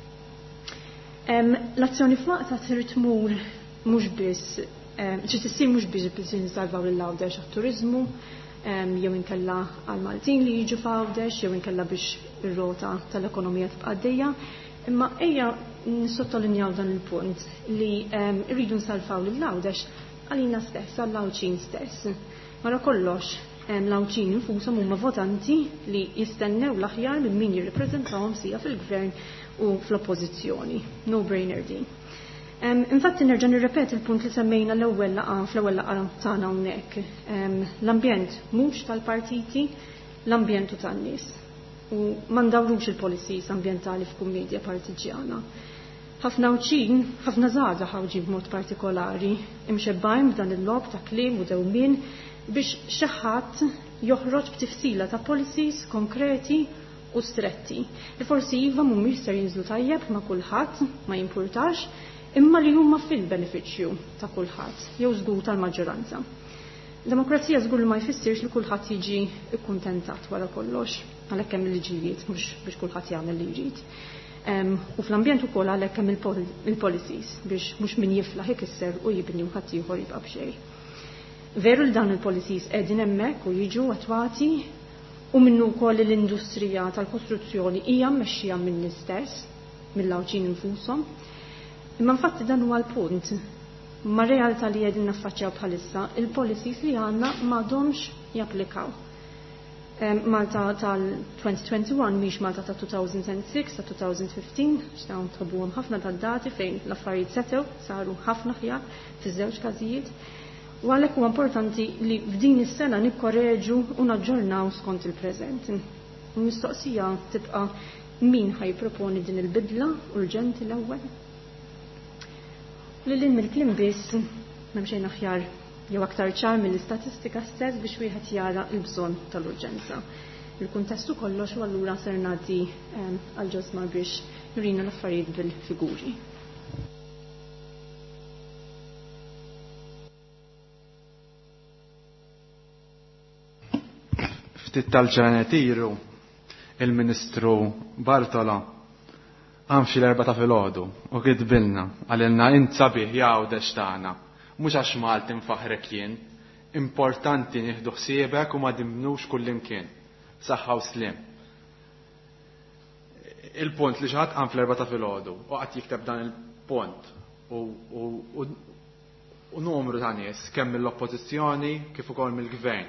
Speaker 7: L-azzjoni f'waqta trid tmur mhux biss trid issir mhux biss biex insalvaw lil Għawdex għat-turiżmu, jew inkella għal Maltin li jiġu f'Għawdex, jew inkella biex ir-rota tal-ekonomija tibqa' għaddejja, imma ejja nissottolinjaw dan il-punt li rridu nsalvaw lil Għawdex għalina stess, għall-Lawċin stess. Mara kollox, Lawċin infushom huma votanti li jistennew l-aħjar minn min jirrappreżentawhom sija fil-gvern u fl-oppożizzjoni. No brainer din. Infatti nerġa' nirrepeti il-punt li semmejna l-ewwel laqgħa fl-ewwel laqgħa tagħna hawnhekk. L-ambjent mhux tal-partiti, l-ambjentu tan-nies. U ma ndawrux il-policies ambjentali f'kummedja partiġjana. Ħafna Lawċin, ħafna żgħażagħ ħawġin b'mod partikolari imxebbajn b'dan il-lob ta' kliem u dewmien biex xi ħadd joħroġ b'tifsila ta' policies konkreti u stretti. Li forsi iva mhumiex ser jinżlu tajjeb ma' kulħadd, ma jimpurtax, imma li huma fil-benefiċċju ta' kulħadd, jew żgur tal-maġġoranza. Demokrazija żgur li ma jfissirx li kulħadd jiġi kkuntentat wara kollox, għalhekk hemm il-liġijiet mhux biex kulħadd jagħmel li jrid. U fl-ambjent ukoll għalhekk hemm il-policies biex mhux min jiflaħ ikisser u jibni u ħadd ieħor jibqa' b'xejn. Veru li dawn il-policies qegħdin hemmhekk u jiġu attwati u minnu wkoll l-industrija tal-kostruzzjoni hija mmexxija min-nies stess, mill-Lawċin infushom. Imma infatti dan huwa l-punt. Ma' realtà li qegħdin naffaċċjaw bħalissa, il-policies li għandna m'għadhomx japplikaw. Malta tal-twenty twenty-one mhix Malta ta' two thousand six ta' two thousand fifteen, x'dawn tħobbuhom ħafna tad-dati fejn l-affarijiet setgħu saru ħafna ħjar fiż-żewġ każijiet. U għalhekk huwa importanti li f'din is-sena nikkoreġu u naġġornaw skont il-preżent. Il-mistoqsija tibqa' min ħajproponi din il-bidla urġenti l-ewwel. Lil mill-kliem biss m'hemm xejn aħjar jew aktar ċar mill-istatistika stess biex wieħed jara l-bżonn tal-urġenza. Il-kuntestu kollox u allura ser ngħaddi għal ġosma biex jurina l-affarijiet bil-figuri.
Speaker 8: Ftit tal-ġenetiru il-Ministru Bartola għamxi l-erba ta' filgħodu u kitbilna għalilna int sabiħ Għawdex tagħna. Mhux għax Malti nfaħrek jien, importanti nieħdu ħsiebek u ma dimnux kullimkien. Saħħa u slim. Il-punt li xaħat għam fl-erba ta' filgħodu u qatt jikteb dan il-punt u numru ta' nies kemm mill-oppożizzjoni kif ukoll mill-gvern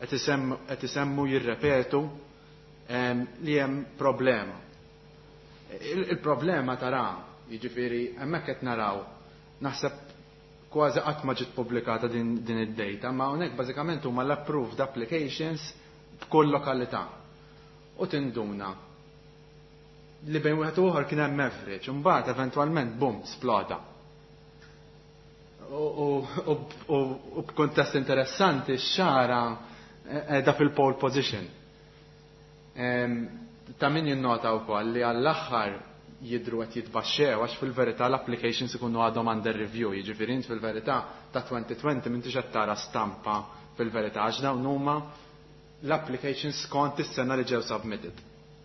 Speaker 8: qed isemmu jirrepetu li hemm problema. Il-problema tara, jiġifieri hemmhekk qed naraw, naħseb kważi qatt ma ġiet pubblikata din id-data, ma hawnhekk bażikament huma l-approved applications b'kull lokalità. U tinduna li bejn wieħed u ieħor kien hemm average, u mbagħad eventwalment bum sploda. U b'kuntest interessanti x-xara qiegħda fil-pole position. Ta' min jinnota wkoll li għall-aħħar jidru qed jitbaxxew għax fil-verità l-applications ikunu għadhom under review, jiġifieri int fil-verità ta' twenty twenty m'intix qed tara stampa fil-verità għax dawn huma l-applications skont is-sena li ġew submitted.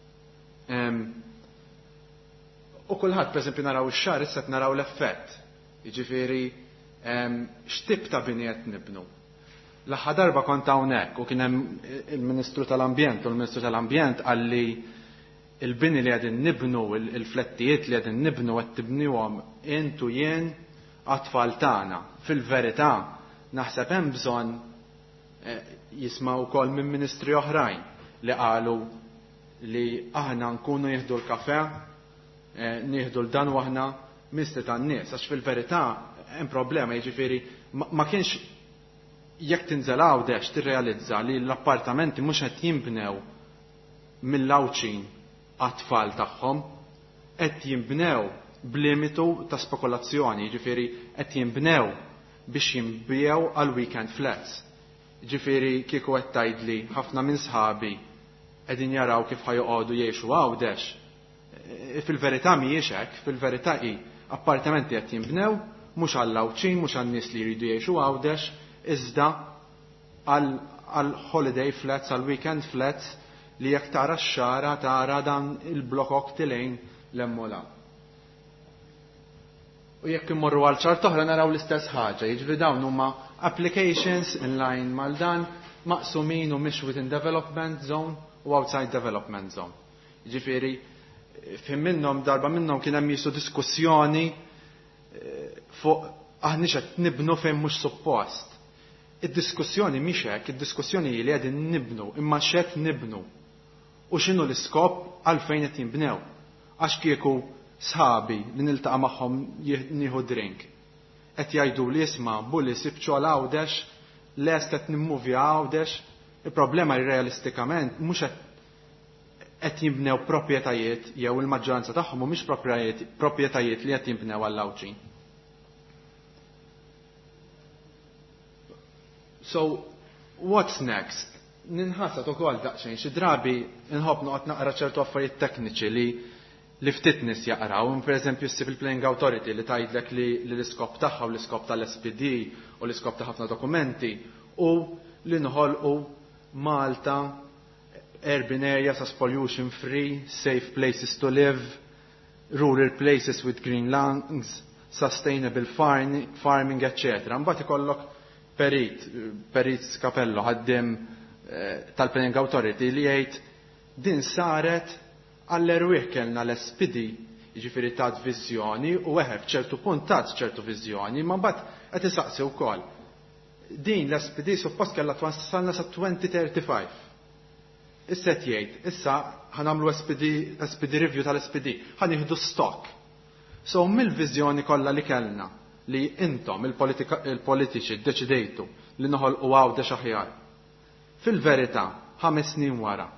Speaker 8: U kulħadd pereżempju naraw ix-xahar issa qed naraw l-effett. Jiġifieri x'tip ta' bini qed nibnu. L-aħħar darba kont hawnhekk u kien hemm il-Ministru tal-Ambjent u l-Ministru tal-Ambjent qalli il-bini li qegħdin nibnu, il-flettijiet li qegħdin nibnu qed tibniwhom intu jien għat-tfal tagħna. Fil-verità naħseb hemm bżonn jisma' wkoll minn ministri oħrajn li qalu li aħna nkunu jieħdu l-kafè, nieħdu l-dan u aħna misti tan-nies, għax fil-verità hemm problema, jiġifieri ma kienx jekk tinżel għawdex tirrealizza li l-appartamenti mhux qed jinbnew mill-lawċin għat-tfal tagħhom, qed jinbnew b'limitu ta' spekulazzjoni, jiġifieri qed jinbnew biex jinbjew għal weekend flats. Ġifieri kieku qed tgħidli ħafna minn sħabi qegħdin jaraw kif ħajoqogħdu jgħixu għawdex. Fil-verità mhijiex hekk, fil-verità hi appartamenti qed jinbnew mhux għall-lawċin, mhux għan-nies li jridu jgħixu għawdex, iżda għal holiday flats, għal weekend flats li jekk tara x-xara tara dan il-blok oktilejn l-emmola. U jekk immorru għal ċart oħra naraw l-istess ħaġa, jiġri dawn huma applications in line mal dan maqsumin u mhix within development zone u outside development zone. Jiġifieri fim minnhom darba minnhom kien hemm jisu diskussjoni fuq aħniex qed nibnu fejn mhux suppost. Id-diskussjoni mhix hekk, id-diskussjoni li qegħdin nibnu, imma x'qed nibnu. U x'inhu l-iskop għalfejn qed jinbnew. Għax kieku sħabi li niltaqa' magħhom nieħu drink. Qed jgħidu li isma' bulli sibċu għal għawdex, lest qed nimmuvja għawdex, il-problema realistikament mhux qed qed jinbnew proprjetajiet jew il-maġġoranza tagħhom mhumiex proprjetajiet li qed jinbnew għall-lawċin. So, what's next? Ninħassat ukoll daqsxejn xi drabi inħobb noqgħod naqra ċertu affarijiet tekniċi li li ftit nies jaqraw, pereżempju s-Civil Planning Authority li tgħidlek li l-iskop tagħha u l-iskop tal-S P D u l-iskop ta' ħafna dokumenti u li nħolqu Malta urban areas as pollution free, safe places to live, rural places with green lungs, sustainable farming, farming et cetera. Mbagħad ikollok perit, perit Skapello ħaddiem tal-Planning Authority li jgħid din saret għall-erwieħ kellna l-S P D, jiġifieri tat viżjoni u eħef ċertu punt tat ċertu viżjoni, ma mbagħad qed isaqsi wkoll. Din l-S P D suppost kellha twassalna sa twenty thirty-five. Issa qed jgħid, issa ħanamlu S P D, S P D review tal-S P D, ħanieħdu stock. So mill-viżjoni kollha li kellna li intom il-politiċi ddeċidejtu li noħolqu għawdex aħjar. Fil-verità, ħames snin wara,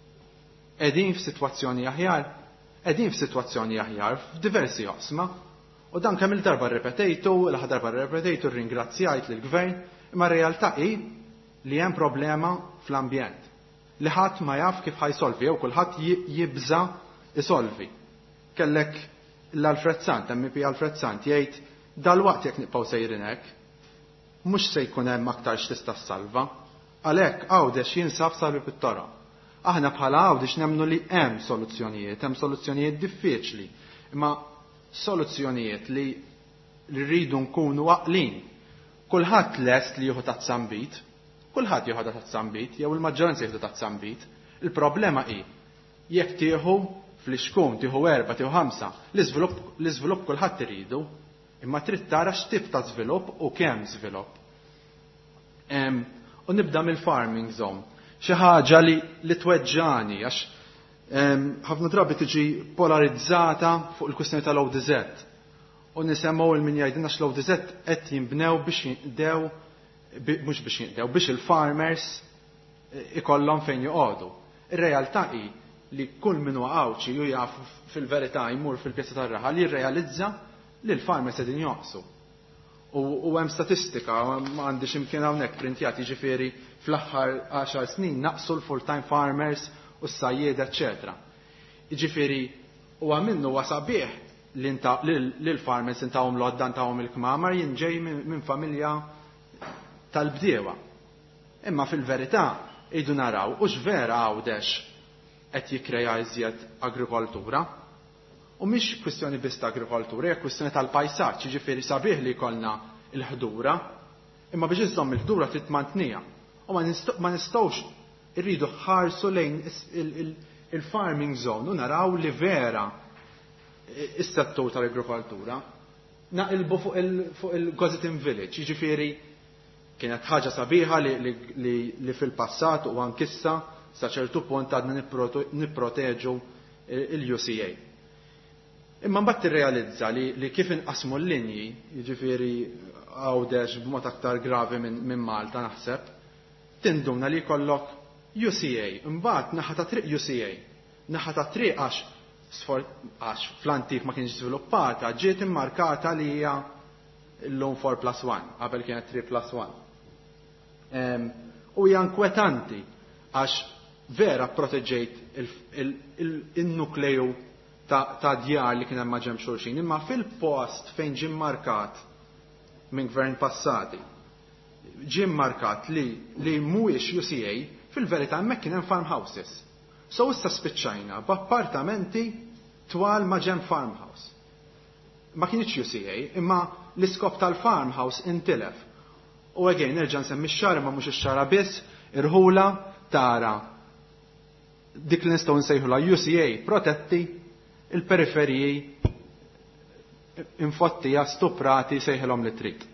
Speaker 8: qegħdin f'sitwazzjoni aħjar, qegħdin f'sitwazzjoni aħjar f'diversi oqsma, u dan kemm il-darba rrepetejtu, l-aħħar darba rrepetejtu rringrazzjajt lill-Gvern, imma r-realtà hi li hemm problema fl-ambjent li ħadd ma jaf kif ħajsolvi jew kulħadd jibża isolvi. Kellek l-Alfred Sant, M P Alfred Sant, jgħid dal-waqt jekk nibqgħu sejrin hekk, mhux se jkun hemm aktar x'tista' ssalva, għalhekk għawdex jinsab salvi pit-toroq. Aħna bħala għawdex nemmnu li hemm soluzzjonijiet, hemm soluzzjonijiet diffiċli, imma soluzzjonijiet li rridu nkunu għaqlin. Kulħadd lest li jieħu tazzambit, kulħadd jieħu tazzambit, jew il-maġġoranza jieħdu tazzambit. Il-problema hi jekk tieħu fl-ixkun tieħu erba' tieħu ħamsa, l-iżvilupp kulħadd iridu, imma trid tara x'tip ta' żvilupp u kemm żvilupp. U nibda mill-farming zone. Xi ħaġa li li tweġġani għax ħafna drabi tiġi polarizzata fuq il-kwistjoni tal-O D Z. U nisemgħu il-min jgħidilna x-O D Z qed jinbnew biex jinqdew mhux biex jinqdew biex il-farmers ikollhom fejn joqogħdu. Ir-realtà hi li kull min huwa għawċi ju jaf fil-verità jmur fil-pjazza tar-raħa li jirrealizza li l-farmers qegħdin joqsu. U hemm statistika m'għandix imkien hawnhekk printjat jiġifieri fl-aħħar għaxar snin naqsu l-full-time farmers u s-sajjieda eċċetera. Jiġifieri huwa minnu huwa sabiħ li l-farmers intawhom l-għodda ntawhom il-kmamar jinġej minn familja tal-bdiewa. Imma fil-verità idu naraw u x'vera Għawdex qed jikkreja iżjed agrikoltura. U mhix kwistjoni biss ta' agrikoltura, hija kwistjoni tal-pajsaġġ, jiġifieri sabiħ li jkollna l-ħdura, imma biex iżomm il-ħdura trid tmantnija. U ma nistgħux irridu ħarsu lejn il-farming zone u naraw li vera is-settur tal-agrikoltura naqilbu fuq il-Gozitin Village, jiġifieri kienet ħaġa sabiħa li fil-passat u ankissa sa ċertu punt għadna nipproteġu il-U C A. Imma mbagħad tirrealizza li kif inqasmu l-linji, jiġifieri Għawdex b'mod aktar gravi minn Malta naħseb, tinduna li jkollok U C A, imbagħad naħa ta' triq U C A. Naħa ta' triq għax għax fl-antik ma kienx żviluppata, ġiet immarkata li hija l-lum four plus one, qabel kienet three plus one. U hija inkwetanti għax vera proteġġejt il-nukleju ta' djar li kien hemm ma' ġenb xulxin, imma fil-post fejn ġie mmarkat minn gvern passati, ġie mmarkat li li mhuwiex U C A, fil-verità hemmhekk kien hemm farmhouses. So issa spiċċajna b'appartamenti twal ma' ġenb farmhouse. Ma kienx U C A, imma l-iskop tal-farmhouse intilef. U again nerġa' nsemmi x-xara ma mhux ix-xara biss, irħula tara dik li nistgħu nsejħula U C A protetti, il-periferiji infottija stuprati sejħilhom li triq.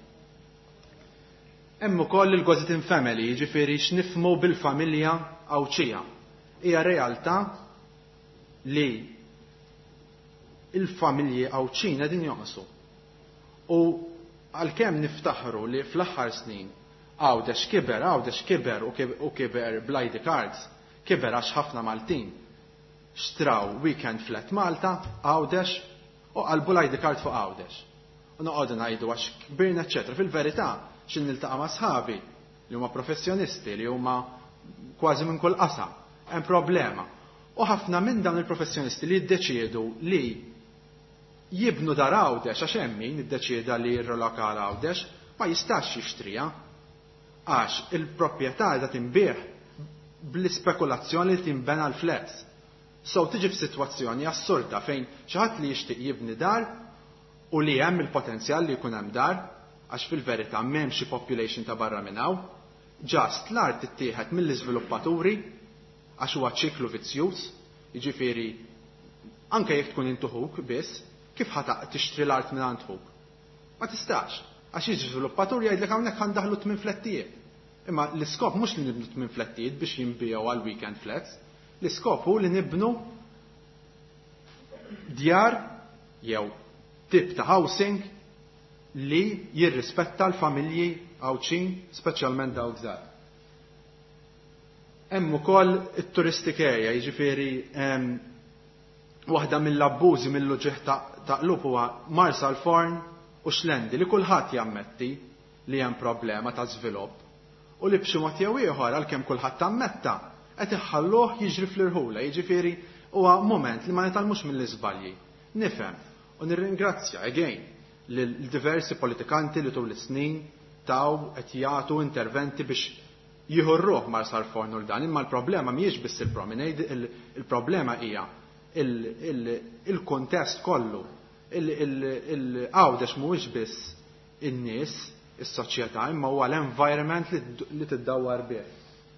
Speaker 8: Hemm ukoll il-Gozitin Family, jiġifieri x'nifhmu bil-familja Għawċija. Hija realtà li il-familji Għawċin qegħdin jonqsu. U għalkemm niftaħru li fl-aħħar snin Għawdex kiber, Għawdex kiber u kiber bl-I D cards, kiber għax ħafna Maltin xtraw weekend flat Malta, Għawdex u qalbu l-I D card fuq Għawdex. U noqogħdu ngħidu għax kbirna eċċetera. Fil-verità x'in niltaqa' ma' sħabi li huma professjonisti li huma kważi minn kull qasam. Hemm problema. U ħafna minn dawn il-professjonisti li jiddeċiedu li jibnu dar Għawdex għax hemm min iddeċieda li jirrelokal Għawdex ma jistax jixtrija għax il-proprjetà qiegħda tinbieħ bl-ispekulazzjoni li tinbena l-flats. So tiġi f'sitwazzjoni assurda fejn xi ħadd li jixtieq jibni dar u li hemm il-potenzjal li jkun hemm dar għax fil-verità m'hemm xi population ta' barra minn hawn, ġast l-art ittieħed mill-iżviluppaturi għax huwa ċiklu vizzjuż, jiġifieri anke jekk tkun intuħuk biss, kif ħataq tixtri l-art minn għandhuk? Ma tistax, għax jiġi żviluppatur jgħidlek hawnhekk ħandaħlu tmien flettijiet. Imma l-iskop mhux li nibnu tmien flettijiet biex jinbiegħu għal weekend flats, l-iskop hu li nibnu djar jew tip ta' housing li jirrispetta l-familji Għawċin, speċjalment dawk żgħar. Hemm ukoll it-touristic area, jiġifieri waħda mill-abbużi mill-luġieħ ta' qlub huwa Marsa l-Forn u Xlendi li kulħadd jammetti li hemm problema ta' żvilupp u li b'xi mod jew ieħor għalkemm kulħadd tammetta qed iħalluh jiġri fl-irħula, jiġifieri huwa mument li ma nitalmux mill-iżbalji. Nifhem u nirringrazzja again lil diversi politikanti li tul is-snin taw qed jagħtu interventi biex jieħu r-ruħ Marsa l-Forn u dan, imma l-problema mhijiex biss il-promenade, il-problema hija il-kontest kollu. Il-Għawdex mhuwiex biss in-nies, is-soċjetà, imma huwa l-environment li tiddawwar bih.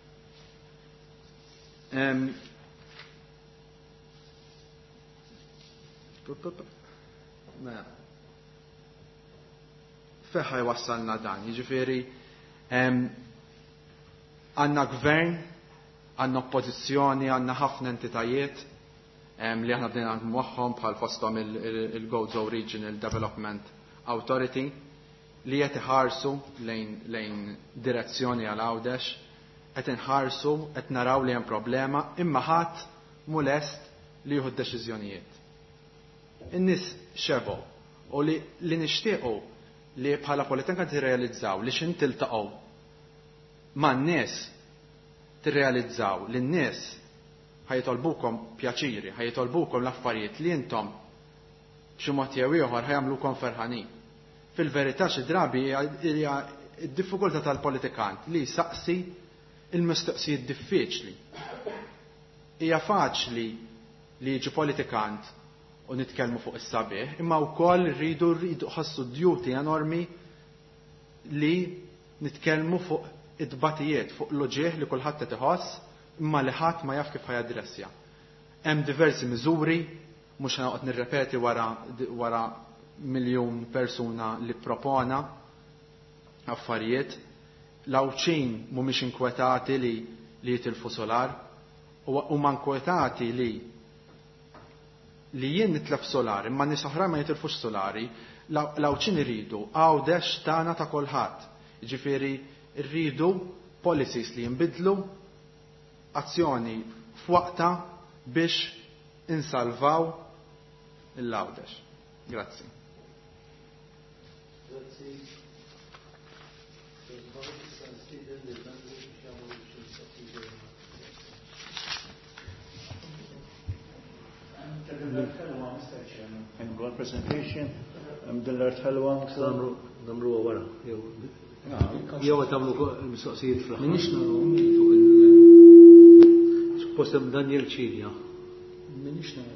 Speaker 8: Feħħa jwassalna dan, jiġifieri għandna gvern, għandna oppożizzjoni, għandna ħafna entitajiet li aħna bdejna magħhom bħal fosthom il-Gozo Regional Development Authority li qed iħarsu lejn direzzjoni għal Għawdex, qed inħarsu qed naraw li hemm problema imma ħadd mulest li jieħu d-deċiżjonijiet. In-nies xebu u li li nixtiequ li bħala politika tirrealizzaw li x'in tiltaqgħu man-nies tirrealizzaw li n-nies ħajtolbukom pjaċiri, ħajtolbukom l-affarijiet li intom b'xi mod jew ieħor ħajamlukom ferħanin. Fil-verità xi drabi hija d-diffikultà tal-politikant li saqsi il-mistoqsijiet diffiċli. Hija faċli li jiġi politikant u nitkellmu fuq is-sabiħ, imma wkoll rridu rridu ħassu djuti enormi li nitkellmu fuq id-batijiet, fuq l-oġieħ li kulħadd qed iħoss imma li ħadd ma jaf kif ħajaddressja. Hemm diversi miżuri, mhux ħanoqgħod nirrepeti wara wara miljun persuna li propona affarijiet, l-Awċin mhumiex inkwetati li li jitilfu solar u ma nkwetati li li jien nitlef solar imma nies oħra ma jitilfux solari, l-Awċin iridu Għawdex tagħna ta' kulħadd. Jiġifieri rridu policies li jinbidlu, azzjoni f'waqta biex insalvaw il-Għawdex. Grazzi.
Speaker 9: And one presentation, I'm the Lord Halwang.
Speaker 1: Namru għawara. Jew għatamlu l-mistoqsijiet fl-ħar.
Speaker 4: Minix naru.
Speaker 1: Suppostem Daniel Ċilja.
Speaker 4: Minix naru.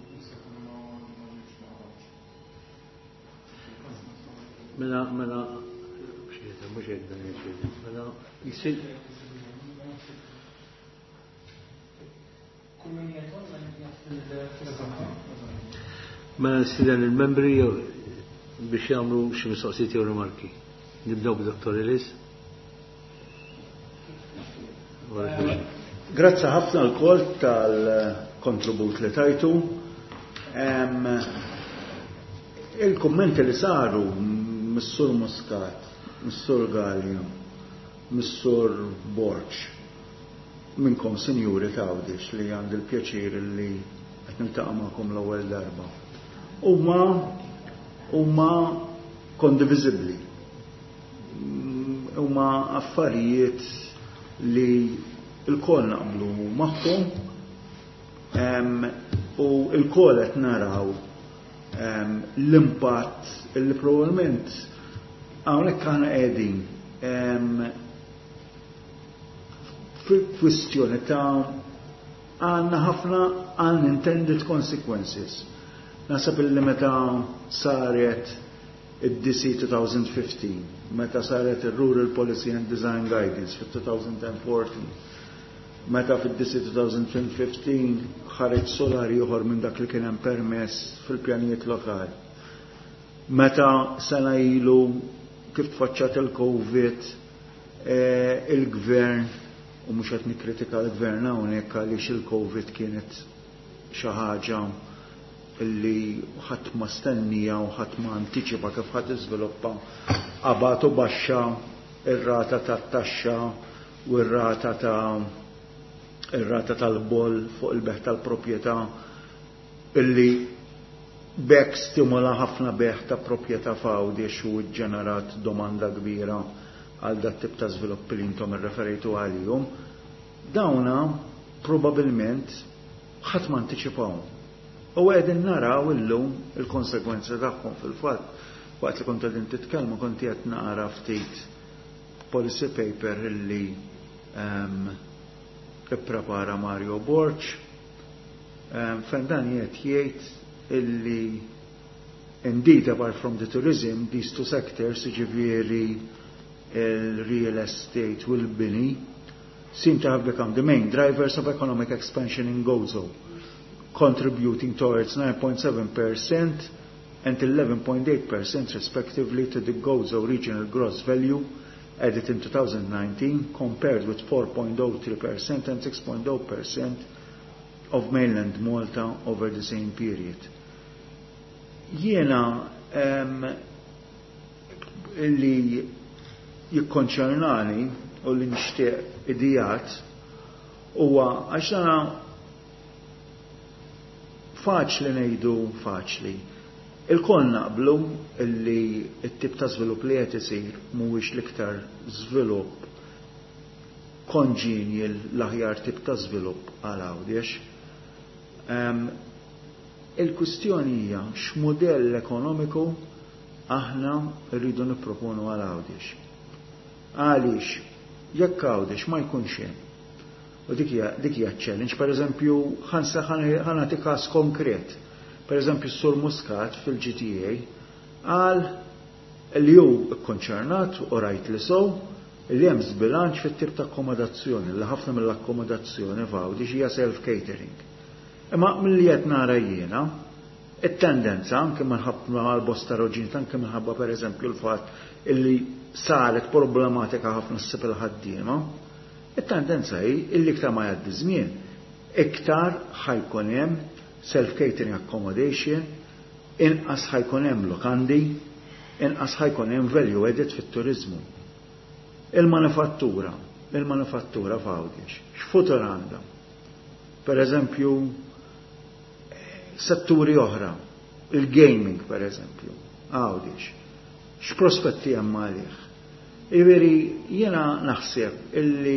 Speaker 1: Mela, mela, mxieta, mux jek Daniel Ċilja. Mela, jisil. Mela nistiden il-membri biex jagħmlu xi mistoqsijiet jew rimarki. Nibdew b'Doktor Elis.
Speaker 9: Grazzi ħafna l-kol tal-kontribut li tajtu. Il-kommenti li saru Missur Muscat, Missur Gallia, Missur Borċ, minnkom sinjuri ta' Għawdex li għandi l-pjaċir li qed niltaqa' magħkom l-ewwel darba. Huma huma kondiviżibbli. Huma affarijiet li l-kol naqblu magħhom u l-kol qed naraw l-impatt li probabbilment hawnhekk aħna qegħdin kwistjoni ta' għandna ħafna unintended consequences. Nasab li meta saret id-D C twenty fifteen, meta saret il-Rural Policy and Design Guidance fit-twenty fourteen, meta fid-D C twenty fifteen ħareġ solari ieħor minn dak li kien hemm permess fil-pjanijiet lokali. Meta sena ilu kif tfaċċat il-Covid, il-gvern, u mhux qed nikkritika l-gvern hawnhekk għaliex il-Covid kienet xi ħaġa illi ħadd ma stennija u ħadd ma antiċipa kif ħadd iżviluppa qabatu baxxa ir-rata tat-taxxa u r-rata ta' ir-rata tal-bol fuq il-beħ tal-proprjetà illi bekk stimula ħafna beħ ta' proprjetà f'Għawdex u ġġenerat domanda kbira għal dat tip ta' żviluppi li intom irreferejtu għalihom. Dawna probabbilment ħadd ma antiċipaw. U għedin naraw illum il-konsekwenzi tagħhom fil-fatt waqt li kont qegħdin titkellmu kont qed naqra ftit policy paper illi ipprepara Mario Borċ fejn dan qed jgħid illi indeed apart from the tourism these two sectors jiġifieri il-real estate u l-bini seem to have become the main drivers of economic expansion in Gozo, contributing towards nine point seven percent and eleven point eight percent respectively to the Gozo regional gross value added in two thousand nineteen compared with four point zero three percent and six point zero percent of mainland Malta over the same period. Jiena um, illi jikkonċernani u li nixtieq idijat huwa għax nara faċli ngħidu faċli. Il-koll naqblu illi t-tip ta' żvilupp li qed isir mhuwiex l-iktar żvilupp konġinji l-aħjar tip ta' żvilupp għal għawdex. Um, Il-kwistjoni hija x'mudell ekonomiku aħna rridu nipproponu għal għawdex. Għaliex jekk għawdex ma jkunx hemm. U dik hija challenge, pereżempju ħanati każ konkret. Pereżempju s-Sur Muscat fil-G T A qal li hu kkonċernat u rajt li sew li hemm żbilanċ fit-tip ta' akkomodazzjoni, li ħafna mill-akkomodazzjoni f'għawdex hija self-catering. Imma milli qed nara jiena, it-tendenza anke minħabba mal-bosta roġin, anke minħabba pereżempju l-fatt illi saret problematika ħafna ssib il-ħaddiema, it-tendenza hi illi iktar ma jgħaddi żmien, iktar ħajkun hemm self-catering accommodation, inqas ħajkun hemm lukandi, inqas ħajkun hemm value added fit-turiżmu. Il-manifattura, il-manifattura f'Għawdex, x'futur għandha? Pereżempju, setturi oħra, il-gaming pereżempju, Għawdex, x'prospetti hemm għalih? Iveri, jiena naħseb illi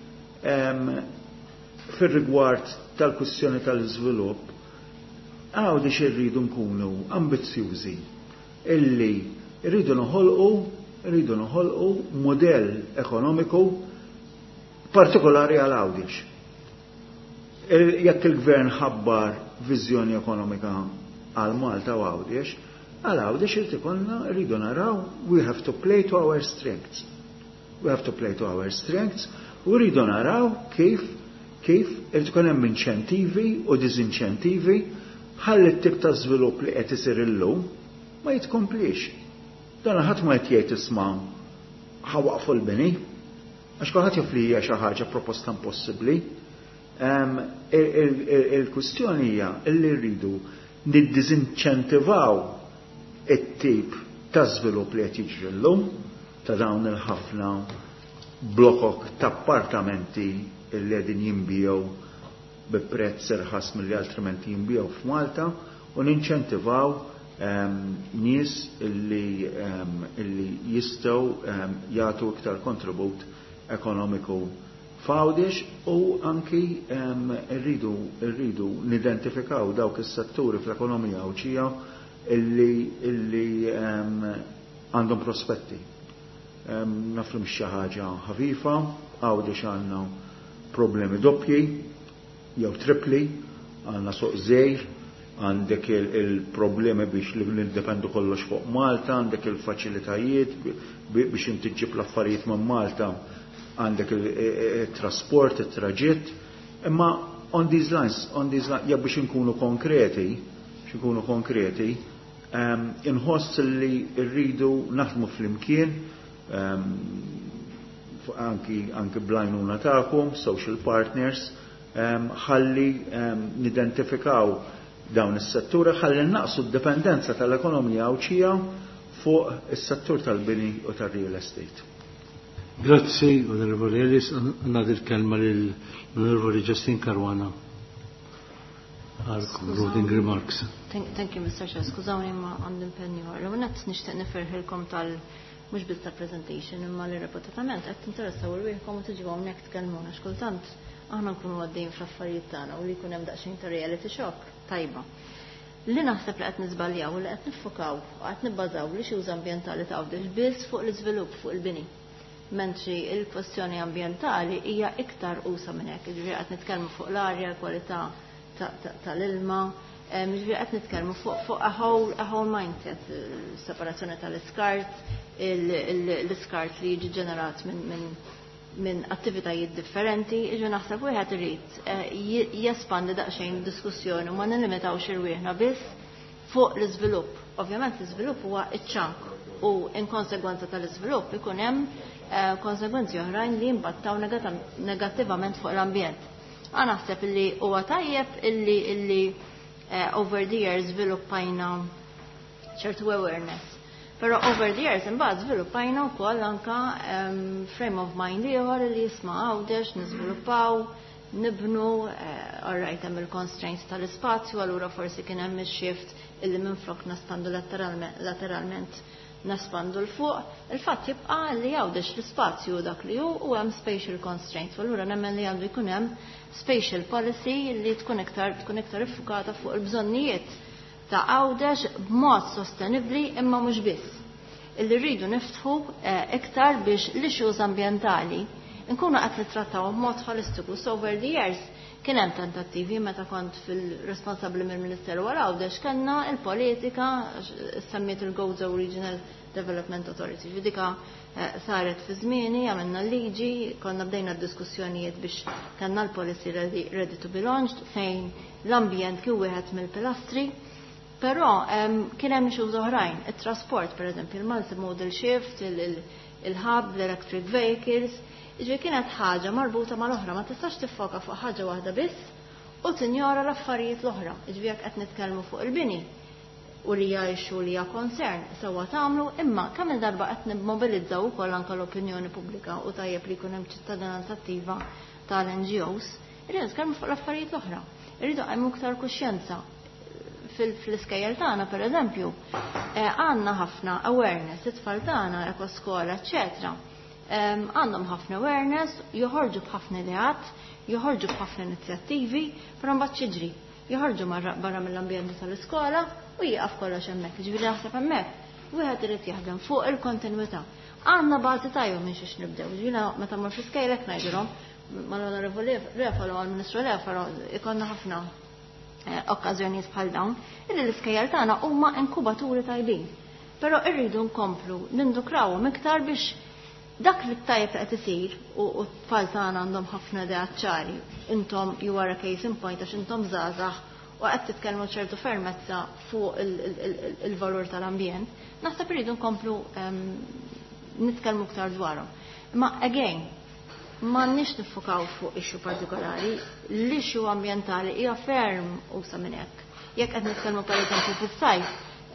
Speaker 9: fir-rigward tal-kwistjoni tal-iżvilupp, Għawdex irridu nkunu ambizzjużi illi rridu noħolqu rridu noħolqu modell ekonomiku partikolari għal Għawdex. Jekk il-gvern ħabbar viżjoni ekonomika għal Malta u Għawdex, għal Għawdex irid ikollna rridu naraw we have to play to our strengths. We have to play to our strengths u rridu naraw kif kif irid ikun hemm inċentivi u diżinċentivi ħalli t-tip ta' żvilupp li qed isir illum ma jitkomplix. Dan ħadd ma qed jgħid isma' ħawaqfu l-bini, għax kulħadd jaf li hija xi ħaġa proposta impossibbli. Il-kwistjoni hija li rridu niddiżinċentivaw it-tip ta' żvilupp li qed jiġri llum ta' dawn il-ħafna blokok ta' appartamenti li qegħdin jinbijew bi prezz irħas milli altrimenti jinbijew f'Malta u ninċentivaw um, nies illi, um, illi jistgħu um, jagħtu iktar kontribut ekonomiku f'Għawdex u anki um, rridu rridu nidentifikaw dawk is-setturi fl-ekonomija Għawdeċija illi illi għandhom um, prospetti. Um, Nafru mhix xi ħaġa ħafifa, Għawdex għandna problemi doppji jew tripli, għandna suq żgħir, għandek il-problemi biex li nindependu kollox fuq Malta, għandek il-faċilitajiet biex inti ġib l-affarijiet minn Malta, għandek il-trasport, il-traġitt, imma on these lines, on these lines, jekk biex inkunu konkreti, biex inkunu konkreti, um, inħoss li rridu naħdmu fl-imkien, um, anki, anki blajnuna ta'kum, social partners, ħalli um, nidentifikaw dawn is-settura, ħalli naqsu d-dipendenza tal-ekonomija Għawdeċija fuq is-settur tal-bini u tal-real estate.
Speaker 1: Grazzi, Onorevoli Ellis, għandna il-kelma lill-Onorevoli Justin Caruana. Għal concluding remarks.
Speaker 3: Thank, thank you, Mister Chair. Skużawni ma għandim penni għor. L-għunet nishtiq nifirħilkom tal- mux biz tal-presentation imma l-reputatament għed t-interessaw l-wieħkom u t-ġibu għamnek t-kalmuna xkultant aħna nkunu għaddejn fl-affarijiet tagħna u li jkun hemm daqsxejn ta' reality shock tajba. Li naħseb li qed niżbaljaw u li qed niffokaw u qed nibbażaw li xi użu ambjentali ta' Għawdex biss fuq l-iżvilupp fuq il-bini. Mentri il-kwestjoni ambjentali hija iktar qusa minn hekk, jiġifieri qed nitkellmu fuq l-arja, l-kwalità tal-ilma, jiġifieri qed nitkellmu fuq fuq a whole mindset, separazzjoni tal-iskart, l-iskart li jiġi ġenerat minn minn attivitajiet differenti, iġu naħseb wieħed irid jespandi daqsxejn diskussjoni u ma nilimitawx irwieħna biss fuq l-iżvilupp. Ovvjament l-iżvilupp huwa iċ-ċank u in konsegwenza tal-iżvilupp ikun hemm konsegwenzi oħrajn li jimpattaw negattivament fuq l-ambjent. Għana naħseb illi huwa tajjeb illi illi over the years żviluppajna ċertu awareness. Pero over the years imbagħad żviluppajna wkoll anke frame of mind ieħor li jisma' għawdex niżviluppaw, nibnu, alright hemm il-constraints tal-ispazju, allura forsi kien hemm ix-shift illi minflok naspandu lateralment naspandu l-fuq, il-fatt jibqa' li għawdex l-ispazju dak li hu u hemm spatial constraints, allura nemmen li għandu jkun hemm spatial policy li tkun iktar tkun iktar iffukata fuq il-bżonnijiet ta' għawdex b'mod sostenibbli imma mhux biss. Illi rridu niftħu iktar biex l-issues ambjentali nkunu qed nittrattaw b'mod holistiku. So over the years kien hemm tentattivi meta kont fil-responsabbli mill-Ministeru wara għawdex kellna il-politika semmiet il-Gozo Regional Development Authority. Ġidika saret fi żmieni, għamilna l-liġi, konna bdejna d-diskussjonijiet biex kellna l-policy ready, ready to be launched fejn l-ambjent kien wieħed mill-pilastri. Però kien hemm issues oħrajn, it-trasport pereżempju, il-multimodal shift, il-hub, l-electric vehicles, Iġvi kienet ħaġa marbuta mal-oħra, ma tistax tiffoka fuq ħaġa waħda biss u tinjora l-affarijiet l-oħra. Iġvi jekk qed nitkellmu fuq il-bini u li hija issue li hija concern sewwa tagħmlu, imma kemm il-darba qed nimmobilizzaw ukoll anke l-opinjoni pubblika u tajjeb li jkun hemm ċittadinanza attiva tal-N G Os, irridu nitkellmu fuq l-affarijiet l-oħra. Irridu għajmu iktar kuxjenza. Fil-iskejjel tagħna pereżempju għandna ħafna awareness, it-tfal tagħna, ekoskola, eċċetera. Għandhom ħafna awareness, joħorġu b'ħafna ideat, joħorġu b'ħafna inizjattivi, però mbagħad xiġri. Joħorġu barra mill-ambjent tal-iskola u jieqaf kollox hemmhekk. Ġifieri naħseb hemmhekk wieħed irid jaħdem fuq il-kontinwità. Għandna bażi tajjeb minn xiex nibdew. Ġifieri meta mmur fl-iskejlek ngħidilhom mal-Onorevoli Refalo għall-Ministru Refalo ikonna ħafna okkażjonijiet bħal dawn, illi l-iskejjel tagħna huma inkubaturi tajbin. Però rridu nkomplu nindukrawhom iktar biex dak li t-tajb qed isir u t-tfal tagħna għandhom ħafna ideat ċari, intom you are a case in point għax intom żgħażagħ u qed titkellmu ċertu fermezza fuq il-valur tal-ambjent, naħseb irridu nkomplu nitkellmu iktar dwarhom. Imma again, m'għandniex niffukaw fuq issue partikolari, l-issue ambjentali hija ferm usa minn hekk. Jekk qed nitkellmu pereżempju fis-sajf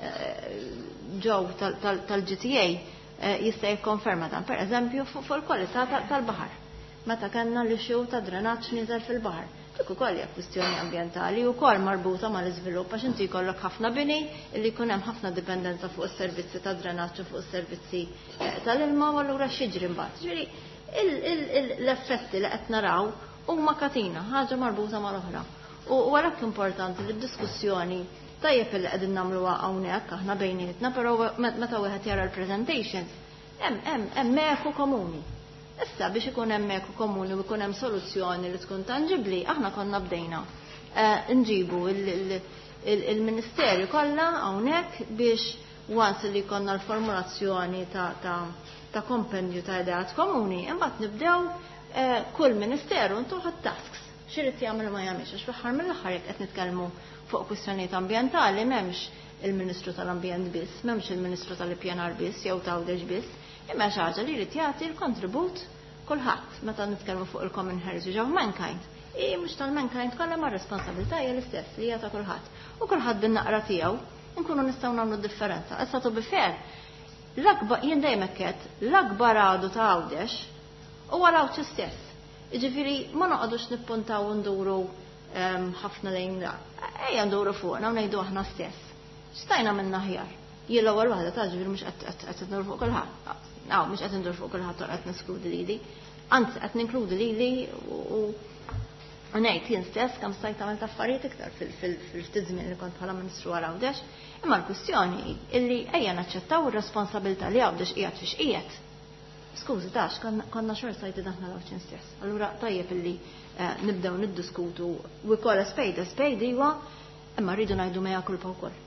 Speaker 3: ġew tal-G T A jista' jikkonferma dan, per eżempju, fuq il-kwalità tal-baħar. Meta kellna l-issue ta' drenaġġ nieżel fil-baħar. Dik ukoll hija kwistjoni ambjentali u wkoll marbuta mal-iżvilupp għax inti jkollok ħafna bini illi jkun hemm ħafna dipendenza fuq is-servizzi ta' drenaġġ u fuq is-servizzi tal-ilma u allura x'jiġri mbagħad. Ġifieri l-effetti li qed naraw huma katina, ħaġa marbuta mal-oħra. U għalhekk importanti li d-diskussjoni tajjeb li qegħdin nagħmluha hawnhekk aħna bejnietna, però meta wieħed jara l-presentations hemm hemm eku komuni. Issa biex ikun hemm eku komuni u jkun hemm soluzzjoni li tkun tanġibbli, aħna konna bdejna nġibu il-Ministeri kollha hawnhekk biex once li jkollna l-formulazzjoni ta' kompendju ta' ideat komuni, imbagħad nibdew kull Ministeru ntuħu tasks x'irid jagħmel ma jagħmilx għax fl-aħħar mill-aħħar jekk qed nitkellmu fuq kwistjonijiet ambjentali m'hemmx il-Ministru tal-Ambjent biss, m'hemmx il-Ministru tal-I P N R biss jew tawdex biss, imma xi ħaġa li jrid jagħti l-kontribut kulħadd meta nitkellmu fuq il-common heritage of mankind. I mhux tal-mankind kollha ma' responsabilità hija l-istess li hija ta' kulħadd. U kulħadd bin-naqra tiegħu nkunu nistgħu nagħmlu differenza. Issa tu bifer, l-akbar jien dejjem hekk l-akbar għadu ta' għawdex huwa l-għawġ stess. Jiġifieri ma noqgħodux nippuntaw u nduru ħafna lejn ejja nduru fuqna u ngħidu aħna stess. X'stajna minn aħjar? Jien l-ewwel waħda ta' ġifieri mhux qed ndur fuq kulħadd. Aw, mhux qed ndur fuq kulħadd qed neskludi lili. Anzi qed ninkludi lili u ngħid jien stess kemm stajt tagħmel affarijiet iktar fil-ftit żmien li kont bħala Ministru wara Għawdex, imma l-kwistjoni illi ejja naċċettaw ir-responsabilità li Għawdex qiegħed fiex qiegħed. Skużi tax, konna xor sajti daħna l-għawċin stess. Allura tajjeb illi nibdew niddiskutu u kolla spejda spejdi wa imma rridu ngħidu mea kulpa wkoll.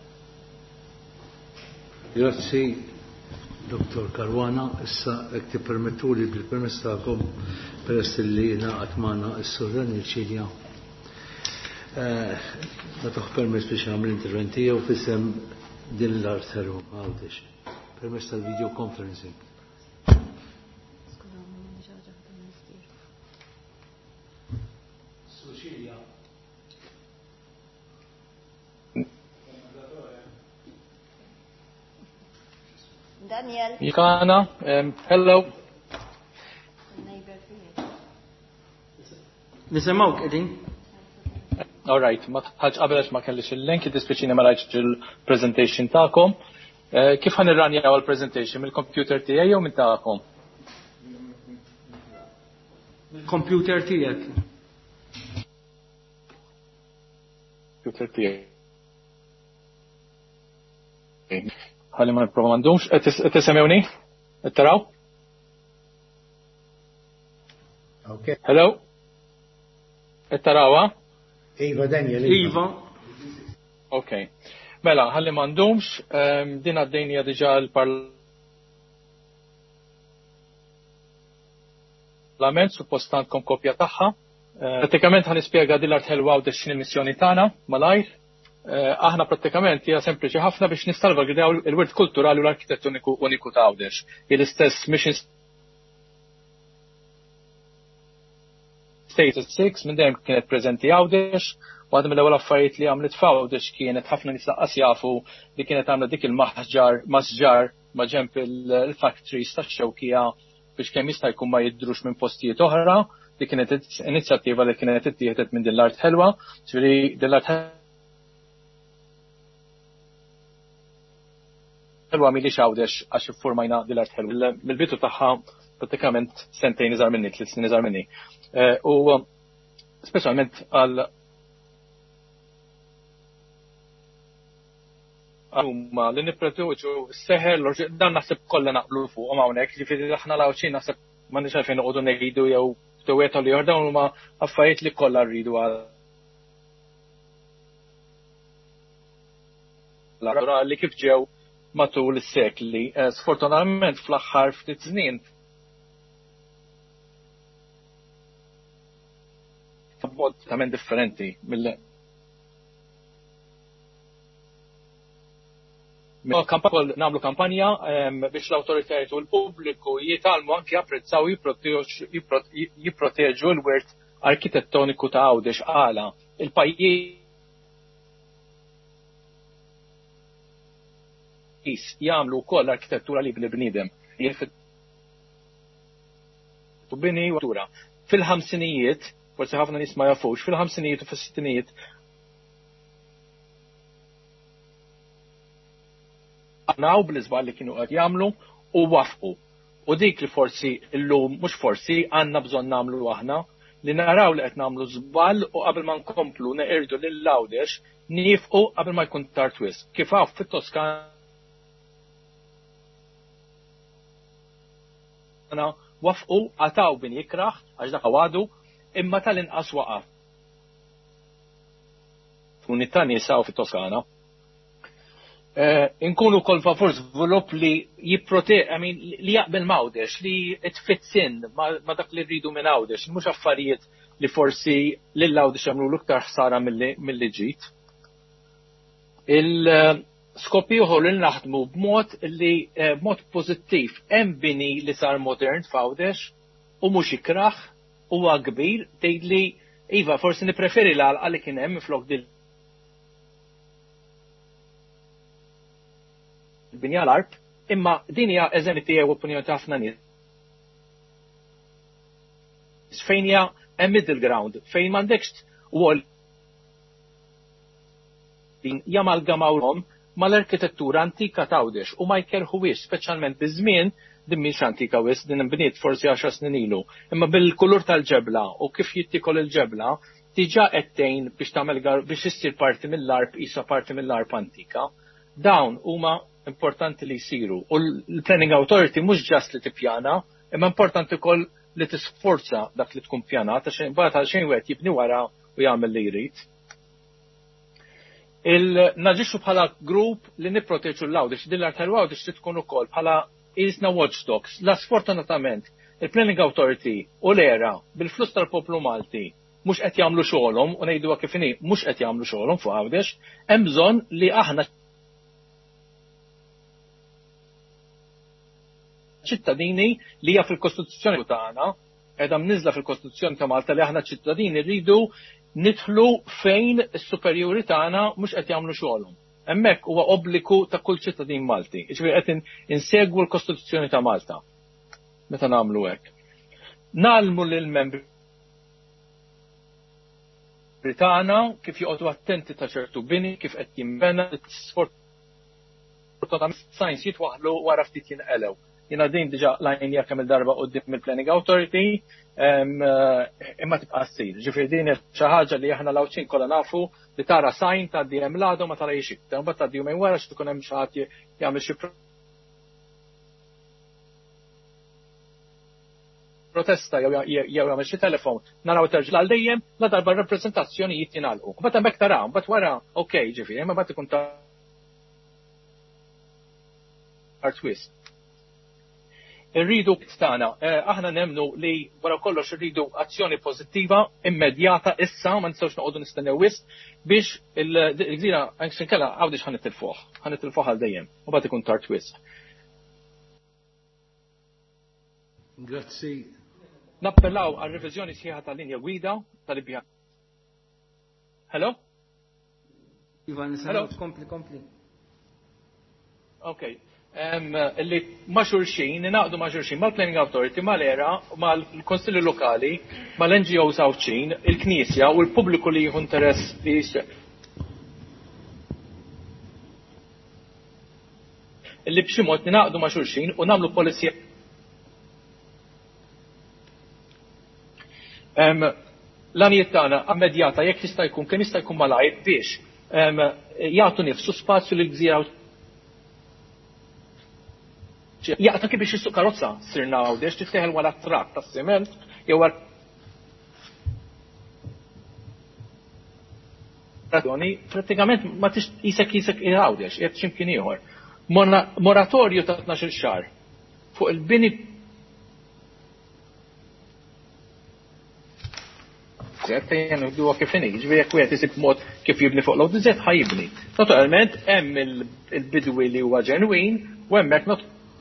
Speaker 1: Grazzi, Doktor Karwana. Issa jekk tippermettu li bil-permess tagħkom peress li ngħaqad magħna s-Sur il-Ċilja. Ma toħ permess biex nagħmel interventi jew fisem din l-arteru Għawdex. Permess tal-video conferencing.
Speaker 3: Daniel.
Speaker 10: Jikana, um, hello.
Speaker 4: Nisimawk edin.
Speaker 10: All right, ma tħħaġ qabel ma kellix il-link, dispeċini ma rajtx il-presentation ta'kom. Kif ħan irranja għal presentation mill-computer tiegħi jew minn ta'kom?
Speaker 4: Mill-computer tiegħek.
Speaker 10: Computer tiegħi. Ħalli ma nipprova m'għandhomx, qed tisemewni? Qed taraw?
Speaker 2: Okay.
Speaker 10: Hello? Qed tarawha?
Speaker 2: Iva Daniel.
Speaker 4: Iva.
Speaker 10: Okay. Mela, ħalli m'għandhomx, um, din għaddejnija diġà l-Parlament, suppost għandkom kopja tagħha. Pratikament ħan nispjega din l-art ħelwa u x'inhi l-missjoni tagħna malajr. Aħna pratikament hija sempliċi ħafna biex nissalvagwardaw il-wirt kulturali u l-arkitettoniku uniku ta' Għawdex. L-istess mission status six minn dejjem kienet preżenti Għawdex, u għadhom mill-ewwel affarijiet li għamlet f'Għawdex kienet ħafna nies laqqas jafu li kienet għamla dik il-maħġar masġar ma' ġenb il-factories tax-xewkija biex kemm jista' jkun ma jidrux minn postijiet oħra. Dik kienet inizjattiva li kienet ittieħdet minn din l-art ħelwa, ġifieri din l-art ħelwa milix Għawdex għax iffurmajna din l-art ħelwa. Mill-bidu tagħha pratikament sentejn iżgħar minni, tliet snin iżgħar minni. U speċjalment għal għumma li niproduċu seħer dan naħseb kollha naqblu fuq hawnhekk, ġifieri aħna lawċin naħseb m'għandniex għalfejn noqogħdu ngħidu jew tewweta li jordawn huma affarijiet li kollha rridu għal li kif ġew matul is-sekli. Sfortunatament fl-aħħar ftit żnien b'mod tament differenti mill Namlu kampanja biex l-autoritajiet u l-pubbliku jitalmu anki japprezzaw jipproteġu l-wirt arkitettoniku ta' Għawdex għala. Il-pajjiż jagħmlu wkoll arkitettura li bnidem. Bini u fil-ħamsinijiet, forsi ħafna nies ma jafux, fil-ħamsinijiet u fis-sittinijiet naw bl-izbal li kienu għad jamlu u wafqu. U dik li forsi illum, mux forsi, għanna bżon namlu aħna, li naraw li għed namlu zbal u qabel ma nkomplu neqirdu lill-Għawdex nifqu qabel ma jkun tartwis. Kif għaf fit-Toskana wafqu għataw bin jikraħ, għax dak għadu, imma tal-inqas waqaf. Unità nisaw fit-Toskana. Inkunu kol favur żvilupp li jipprote, I mean, li jaqbel Għawdex, li tfitsin ma dak li rridu minn Għawdex, mhux affarijiet li forsi lil Għawdex jagħmlu l-iktar ħsara milli ġid. Il-skop ieħor li naħdmu b'mod li b'mod pożittiv hemm bini li sar modern f'Għawdex u mhux ikraħ huwa kbir tgħidli iva forsi nippreferi l-għalqa li kien hemm flok dil binja l-art, imma din hija eżempju tiegħu opinjoni ta' ħafna nies. Fejn hija hemm middle ground, fejn m'għandekx wall din jamalgamawhom mal-arkitettura antika ta' Għawdex u ma jkerħuwiex, speċjalment biż-żmien din mhix antika wis, din inbniet forsi għaxar snin ilu. Imma bil-kulur tal-ġebla u kif jittikol il-ġebla diġà qed tgħin biex tagħmel biex issir parti mill-arp isa parti mill-arp antika. Dawn huma importanti li jsiru. U l-Planning Authority mhux ġast li tippjana, imma importanti wkoll li tisforza dak li tkun pjanat, għax imbagħad għal xejn wieħed jibni wara u jagħmel li jrid. Il-naġixxu bħala grupp li nipproteġu l-Għawdex, din l-art tal-Għawdex li tkun ukoll bħala isna watchdogs. La sfortunatament il-Planning Authority u l-era bil-flus tal-poplu Malti mhux qed jagħmlu xogħolhom u ngħiduha kif inhi mhux qed jagħmlu xogħolhom fuq Għawdex, hemm bżonn li aħna ċittadini li hija fil-Kostituzzjoni tagħna, qiegħda mniżla fil-Kostituzzjoni ta' Malta li aħna ċittadini rridu nidħlu fejn is-superjuri tagħna mhux qed jagħmlu xogħolhom. Hemmhekk huwa obbligu ta' kull ċittadin Malti. Jiġifieri qed insegwu l-Kostituzzjoni ta' Malta. Meta nagħmlu hekk. Nagħlmu lill-membri Britana kif joqgħdu attenti ta' ċertu bini, kif qed jinbena sfortunatament sajns jitwaħlu wara ftit jinqelew. Jiena din diġà lajnija kemm il-darba quddiem il-Planning Authority imma tibqa' ssir. Ġifieri din xi ħaġa li aħna lawċin kollha nafu li tara sajn tgħaddi hemm l-għadu ma tara jixik. Mbagħad tgħaddi jumejn wara x'tkun hemm xi ħadd jagħmel xi protesta jew jagħmel xi telefon naraw terġa' għal dejjem la darba rappreżentazzjonijiet jingħalqu. Mbagħad hemmhekk taraw, mbagħad wara okej ġifieri, imma mbagħad ikun tar twist. Irridu tagħna, aħna nemnu li wara kollox irridu azzjoni pożittiva immedjata issa ma nistgħux noqogħdu nistennew wisq biex il-gżira anke inkella għawdix ħanitilfuh, ħanitilfuh għal dejjem, u mbagħad ikun tar twist.
Speaker 1: Grazzi.
Speaker 10: Nappellaw għal reviżjoni sħiħa tal-linja gwida tal-Libja. Hello?
Speaker 4: Ivan, hello? Kompli, kompli.
Speaker 10: Okay. Um, illi ma' xurxin, naqdu ma' xurxin, mal-Planning Authority, mal-era, mal-Konsilli Lokali, mal-N G Os għawċin, il-Knisja u l-pubbliku li jieħu interess li jisċek. Illi b'xi mod naqdu ma' xurxin u namlu polizija. Um, L-għanijiet tagħna immedjata jekk jista' jkun kemm jista' jkun malajr biex um, jagħtu nifsu spazju li gżira jaqta kif biex jissuq karozza sirna għawdex titteħel wara trak ta' siment jew pratikament ma tix isek isek għawdex jgħid x'imkien ieħor. Moratorju ta' tnax-il xahar fuq il-bini Jen għu kif inhi, ġifieri jekk wieħed isib mod kif jibni fuq l-għod iżjed ħajibni. Naturalment hemm il-bidwi li huwa ġenwin u hemmhekk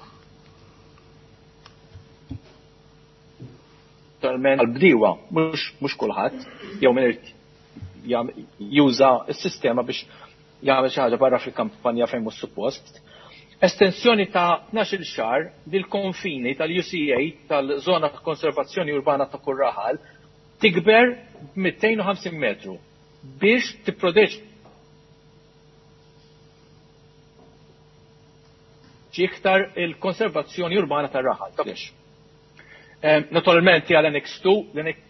Speaker 10: naturalment għall-bdiewa mhux kulħadd jew min irid juża s-sistema biex jagħmel xi ħaġa barra fil-kampanja fejn mhux suppost. Estensjoni ta' tnax-il xahar dil-konfini tal-U C A tal-żona ta' konservazzjoni urbana ta' Kurraħal tikber b'mittejn u ħamsin metru biex tipproteġġi iktar il-konservazzjoni urbana tar-Raħal. Naturalment hija l-Annex two,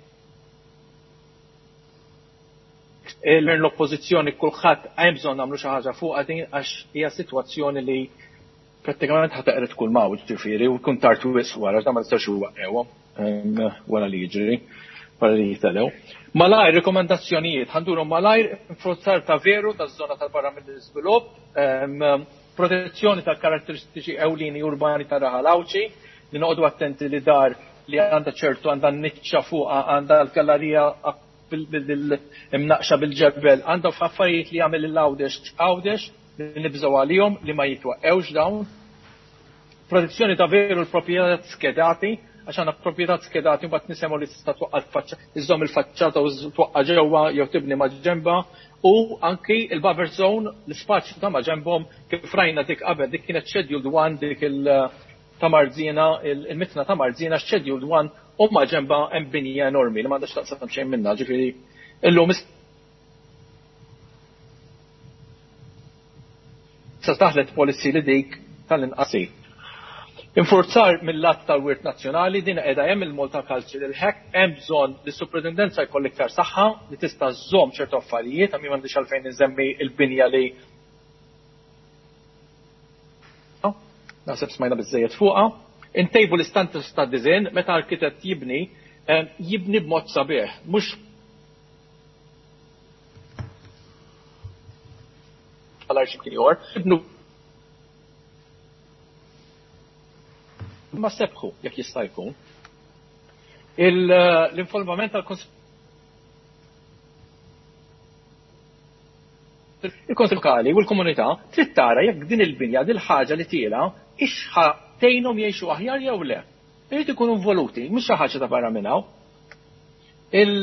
Speaker 10: l-oppożizzjoni kulħadd hemm bżonn nagħmlu xi ħaġa fuqha din għax hija sitwazzjoni li prattikament ħataqret kull mawt ġifieri u tkun tard wisq wara ma nistax waqgħuhom wara li jiġri. Wara li jitelew. Malajr, rekomendazzjonijiet, ħanduru malajr, forzar ta' veru ta' zona tal-barra mill-izvilupp, protezzjoni tal-karatteristiċi ewlini urbani ta' Raħalawċi, li noqdu attenti li dar li għanda ċertu għanda n-nitċa fuqa, għanda l-gallerija imnaqxa bil-ġebel, għanda f'affarijiet li għamil l-għawdex għawdex, li nibżaw għalihom li ma jitwaqqewx dawn. Protezzjoni ta' veru l-proprjetat skedati, għax għandna proprjetat skedati mbagħad nisemgħu li tista' twaqqal faċċa iżżomm il-faċċata u twaqqa ġewwa jew tibni ma' ġenba u anki il-buffer zone l-ispazju ta' ma' ġenbhom kif rajna dik qabel dik kienet scheduled one dik il-ta' Marzina il-mitna ta' Marzina scheduled one u ma' ġenba hemm binja enormi li m'għandax taqsam xejn minnha ġifieri illum issa taħlet policy li dik tal-inqasi. Infurzar mill-lat tal-wirt nazzjonali din qiegħda hemm il-multicultural hack hemm bżonn li s-suprintendenza jkoll iktar saħħa li tista' żżomm ċertu affarijiet għammi m'għandix għalfejn inżemmi l-binja li naħseb smajna biżejjed fuqha. Intejbu l-istantus ta' dizin meta arkitett jibni jibni b'mod sabiħ, mhux għal xi ieħor, ibnu ma sebħu jekk jista' jkun. L-involvament tal-Konsil il-Konsil Lokali u l-komunità trid tara jekk din il-binja dil ħaġa li tiela ixħa tgħinhom jgħixu aħjar jew le. Irid ikunu involuti, mhux xi ħaġa ta' barra minn hawn.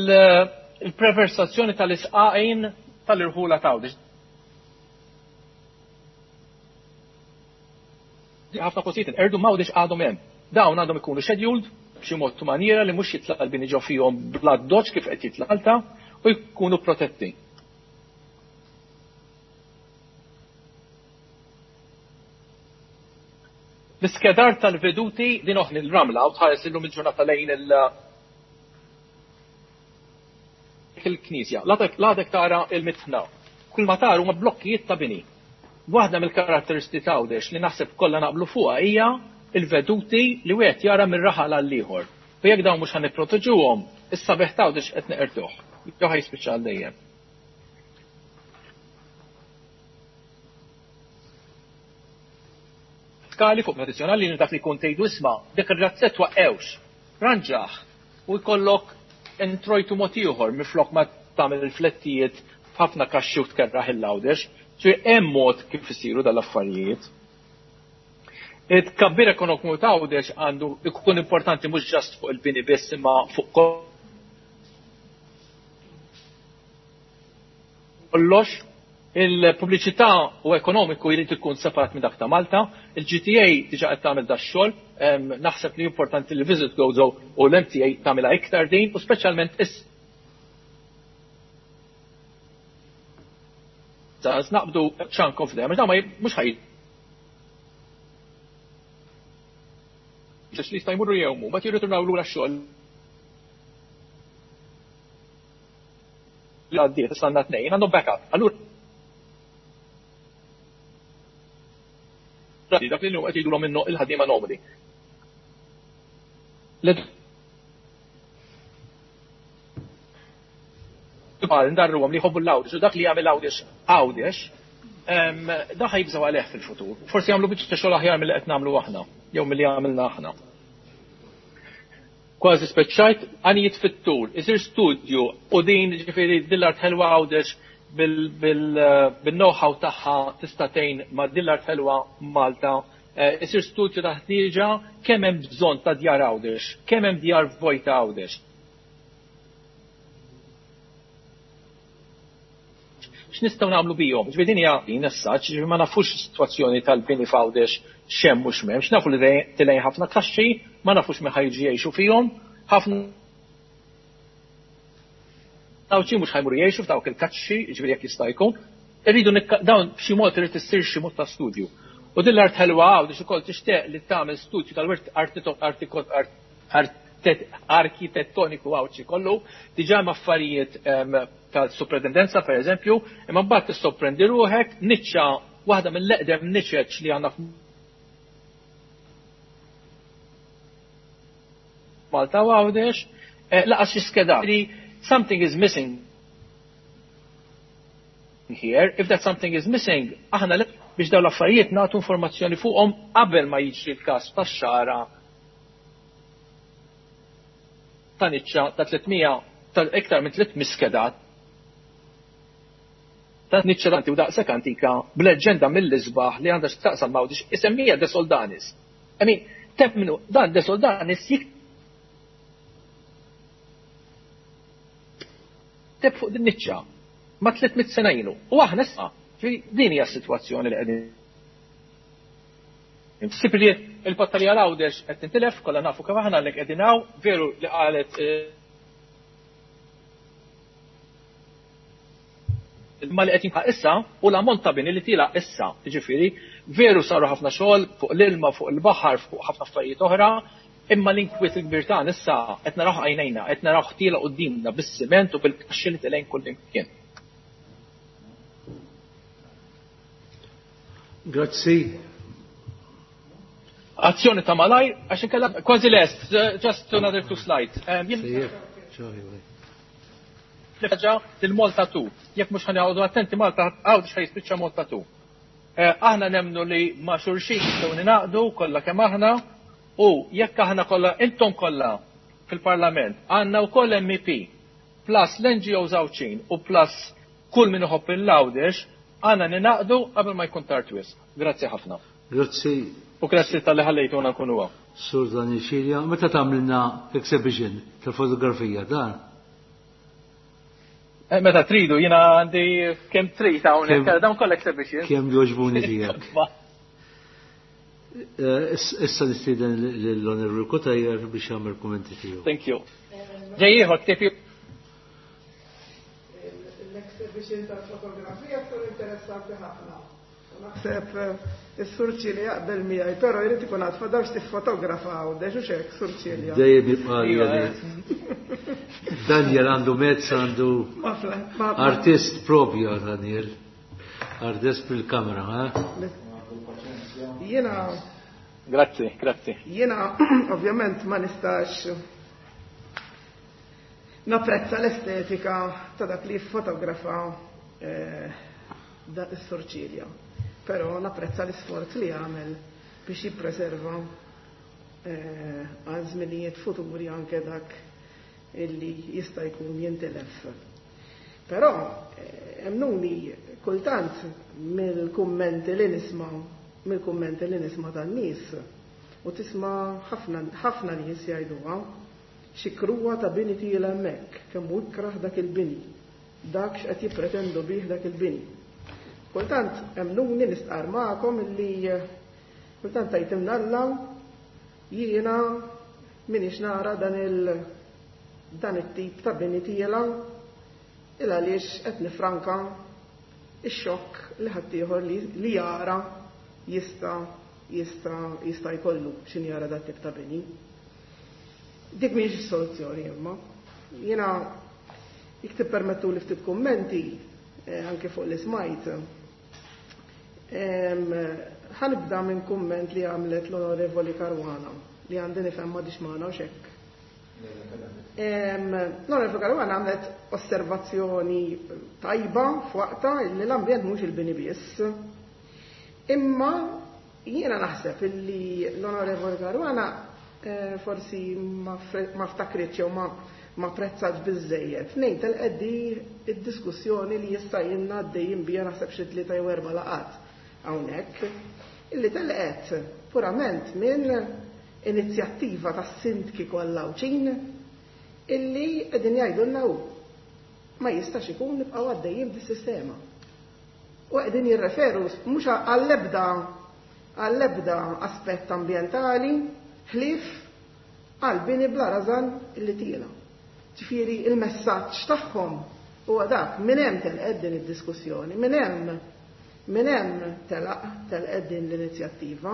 Speaker 10: Il-preversazzjoni tal-isqaqin tal-irħula tgħawdex. ħafna postijiet erdu m'għawdex għadhom hemm. Dawn għandhom ikunu scheduled b'xi mod maniera li mhux jitlaq l-bini ġew fihom bla doċ kif qed jitlaqalta u jkunu protetti. L-iskedar tal-veduti din oħni l-ramla u tħares illum il-ġurnata lejn il-knisja. L-għadek tara il-mitħna. Kull ma taru ma blokkijiet ta' bini. Waħda mill-karatteristi ta' Għawdex li naħseb kollha naqblu fuqha hija il-veduti li wieħed jara minn raħal għal ieħor. U jekk dawn mhux ħanipproteġuhom, is-sabeħ ta' Għawdex qed neqertuh. Jew ħajspiċċa għal dejjem. Skali fuq tradizzjonali li dak li jkun tgħidu isma' dik ir-razzett waqqewx, ranġaħ u jkollok introjtu mod ieħor miflok ma tagħmel il-flettijiet f'ħafna kaxxi u tkerraħ il-Għawdex. Ġifieri hemm mod kif isiru dal-affarijiet. It-tkabbir ekonomiku ta' Għawdex għandu ikun importanti mhux ġast fuq il-bini biss imma fuq kollox. Il-pubbliċità u ekonomiku jrid ikun separat minn dak ta' Malta. Il-G T A diġà qed tagħmel dax-xogħol. Naħseb li importanti li visit goes u l-M T A tagħmilha iktar din u speċjalment is naqbdu chunk of them, ma mhux ħaj. Ġex li jista' jmurru jewmu, ma jirriturnaw lura x-xogħol. Li għaddiet istanna tnejn għandhom backup. Allura dak li l-lum qed jgħidulhom minnu il-ħaddiema nomadi. Ndarruhom li jħobbu l-Għawdex u dak li jagħmel Għawdex Għawdex da ħajbżgħu għalih fil-futur. Forsi jagħmlu biċċa xogħol aħjar milli qed nagħmlu aħna, jew milli għamilna aħna. Kważi speċċajt għanijiet fit-tul, isir studju u din ġifieri dillart ħelwa Għawdex bil-know-how tagħha tista' tgħin ma' dillart ħelwa Malta. Isir studju ta' ħtieġa kemm hemm bżonn ta' djar Għawdex, kemm hemm djar vojta Għawdex. X'nistgħu nagħmlu bihom? Ġifieri din hija messaġġ, ġifieri ma nafux is-sitwazzjoni tal-bini f'Għawdex xemm mhux m'hemmx, nafu li tilejn ħafna kaxxi, ma nafux me ħajġi jgħixu fihom, ħafna Dawċi mhux ħajmuru jgħixu f'dawk il-kaxxi, ġifieri jekk jista' jkun, irridu dawn b'xi mod irid issir xi mod ta' studju. U din l-art ħelwa Għawdex ukoll tixtieq li tagħmel studju tal-wirt arkitettoniku Għawdex kollu, diġà hemm affarijiet tal-suprintendenza pereżempju, imma mbagħad tissorprendi ruħek niċċa waħda mill-eqdem niċċeċ li għandna Malta Għawdex laqas xi skeda. Something is missing here. If that something is missing, aħna biex dawn l-affarijiet nagħtu informazzjoni fuqhom qabel ma jiġri l-każ tax-xara ta' niċċa ta' tlietmija ta' iktar minn tliet miskedat ta' niċċa tanti u daqshekk antika b'leġġenda mill-isbaħ li għandha x'taqsam Għawdex isemmija De Soldanis. I mean, temminu dan De Soldanis jik fuq din niċċa ma tliet sena ilu. U aħna issa, din hija s-sitwazzjoni li qegħdin. Sipri il-battalija Għawdex qed tintilef, kollha nafu kemm aħna li qegħdin hawn, veru li qalet ma li qed jinħaq issa u l-ammont ta' bini li tilaq issa, jiġifieri veru saru ħafna xogħol fuq l-ilma, fuq il-baħar, fuq ħafna affarijiet oħra. Imma l-inkwiet il-kbir tagħna issa qed naraw għajnejna, qed naraw ħtiela qudiemna bis-siment u bil-kaxxi li tilejn kull imkien.
Speaker 1: Grazzi.
Speaker 10: Azzjoni ta' malajr għax inkella kważi lest, just another two slides. Ħaġa il-Malta tu. Jekk mhux ħanqgħodu attenti Malta Għawdex ħajspiċċa Malta tu. Aħna nemmnu li ma' xulxin nistgħu ninaqdu kollha kemm aħna. U jekk aħna kollha intom kollha fil-Parlament għandna wkoll M P plus l-N G Os Għawdexin u plus kull min iħobb il-Għawdex għandna ninaqdu qabel ma jkun tard wisq. Grazzi ħafna.
Speaker 1: Grazzi.
Speaker 10: U grazzi tal-li ħallejtuna nkunu hawn.
Speaker 1: Sur Daniel Xirja, meta tagħmilna exhibition tal-fotografija dan?
Speaker 10: Meta tridu, jiena għandi kemm trid hawnhekk dawn kollha exhibition.
Speaker 1: Kemm jogħġbuni tiegħek. Issa nistiden l-Onorevoli Kutajjar biex jagħmel kummenti tiegħu.
Speaker 10: Thank you. Ġejjieħor kif
Speaker 11: l-exhibition tal-fotografija tkun interessanti ħafna. Naħseb is-surċi li jaqbel miegħi, però jrid ikun għad fadawx tiffotografaw, deġu xek surċilja.
Speaker 1: Dejjem jibqa' Daniel għandu mezz għandu artist propju Daniel. Artist bil-kamera, ha?
Speaker 11: Jiena
Speaker 10: Grazzi, grazzi.
Speaker 11: Jiena ovvjament ma nistax napprezza l-estetika ta' dak li fotografa da is-Sorċilja. Però napprezza l-isforz li għamel biex jippreserva għal żminijiet futuri anke dak illi jista' jkun jintilef. Però emnuni kultant mill-kummenti li nisma' mill-kummenti li nisma' tan-nies u tisma' ħafna ħafna nies jgħiduha xi kruwa ta' bini tiela hemmhekk kemm hu jkrah dak il-bini. Dak x'qed jippretendu bih dak il-bini. Kultant emnuni nistqar magħkom illi kultant tajtimna Alla jiena minix nara dan il dan it-tip ta' bini tiela il għaliex qed nifranka ix-xokk li ħaddieħor li jara jista' jista' jista' jkollu x'in jara dat tip ta' bini. Dik mhix is-soluzzjoni imma. Jiena jekk tippermettu li ftit kummenti anke fuq li smajt. Ħanibda minn kumment li għamlet l-Onorevoli Karwana li għandi nifhem ma dixmana u xekk. L-Onorevoli Karwana għamlet osservazzjoni tajba f'waqta li l-ambjent mhux il-bini biss. Imma jiena naħseb illi l-Onorevoli Karwana forsi ma ftakritx jew ma ma prezzax biżejjed. Ngħid tal-qeddi id-diskussjoni li jista' jinna għaddejjin bija naħseb xi tlieta jew erba' laqat hawnhekk illi telqet purament minn inizjattiva tas-sindki kollha wċin illi qegħdin jgħidulna hu ma jistax ikun nibqgħu għaddejjin bis-sistema. U qegħdin jirreferu mhux għall-ebda għall-ebda aspett ambjentali ħlief għal bini bla rażan illi tiela. Ġifieri il-messaġġ tagħhom huwa dak minn hemm telqed din id-diskussjoni, minn hemm minn hemm telaq telqed din l-inizjattiva.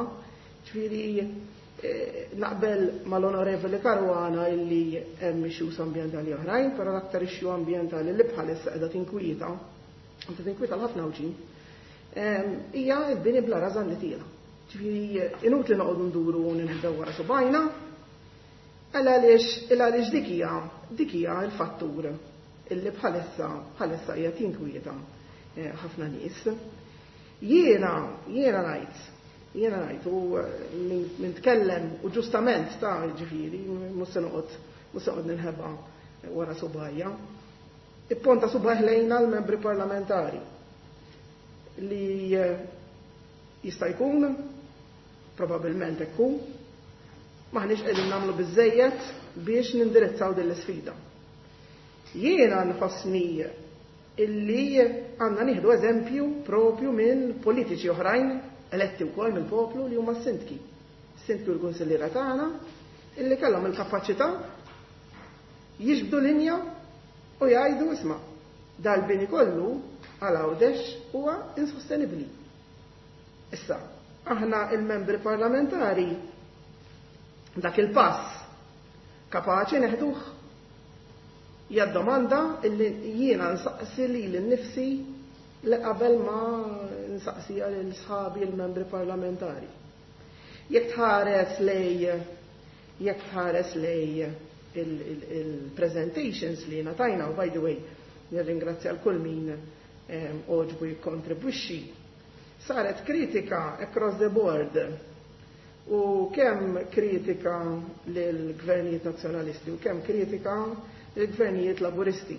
Speaker 11: Ġifieri naqbel mal-Onorevoli Karwana illi hemm issues ambjentali oħrajn, però l-aktar issue ambjentali li bħalissa qiegħda tinkwieta, qiegħda tinkwieta l-ħafna wġin, hija l-bini bla rażan li tiela. Ġifieri inutli noqogħdu nduru u ninħdew wara subajna, għaliex għaliex dik hija dik hija l-fattur illi bħalissa bħalissa hija tinkwieta ħafna nies. Jiena jiena ngħid jiena ngħid u min tkellem u ġustament ta' ġifieri mhux se noqgħod mhux se noqgħod ninħeba wara subajja. Ipponta subaħ lejna l-membri parlamentari li jista' jkun probabbilment hekk hu maħniex qegħdin nagħmlu biżejjed biex nindirizzaw din l-isfida. Jiena nħossni illi għandna nieħdu eżempju propju minn politiċi oħrajn eletti wkoll mill-poplu li huma s-sindki. Sindku l-kunsilliera tagħna illi kellhom il-kapaċità jiġbdu linja u jgħidu isma' dal-bini kollu għal Għawdex huwa insostenibbli. Issa, aħna il-membri parlamentari dak il-pass kapaċi neħduh hija domanda illi jiena nsaqsi li l-nifsi li qabel ma nsaqsija lil sħabi il-membri parlamentari. Jekk tħares lej jekk tħares lej il-presentations li natajna u by the way nirringrazzja l-kull min oġbu jikkontribwixxi. Saret kritika across the board u kemm kritika lill-gvernijiet nazzjonalisti u kemm kritika lill-gvernijiet laburisti.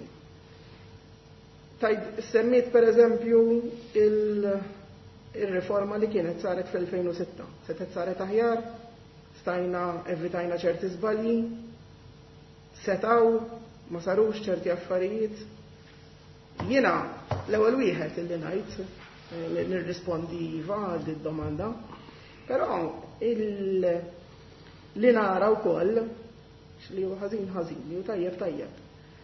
Speaker 11: Tajd semmit per eżempju il-riforma li kienet saret fl-elfejn u sitta. Setet saret aħjar, stajna evitajna ċerti żbalji, setaw ma sarux ċerti affarijiet. Jiena l-ewwel wieħed illi ngħid nirrispondi iva għal domanda, però li nara wkoll li hu ħażin ħażin li hu tajjeb tajjeb.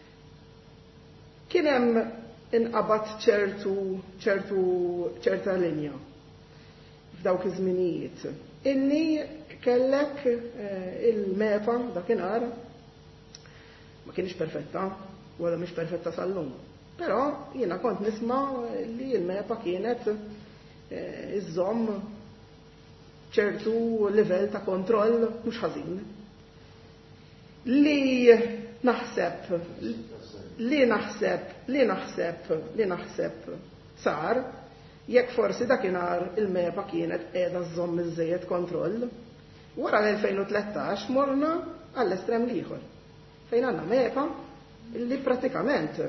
Speaker 11: Kien hemm inqabad ċertu ċertu ċerta linja f'dawk iż-żminijiet. Illi kellek il-mepa dakinhar ma kienx perfetta, wara mhix perfetta sal-lum. Però jiena kont nisma' li l-mepa kienet iżomm ċertu livell ta' kontroll mhux ħażin. Li naħseb li naħseb li naħseb li naħseb sar jekk forsi dakinhar il-mepa kienet qiegħda żomm iżejjed kontroll. Wara l-elfejn u tlettax morna għall-estrem l-ieħor. Fejn għandna mepa li prattikament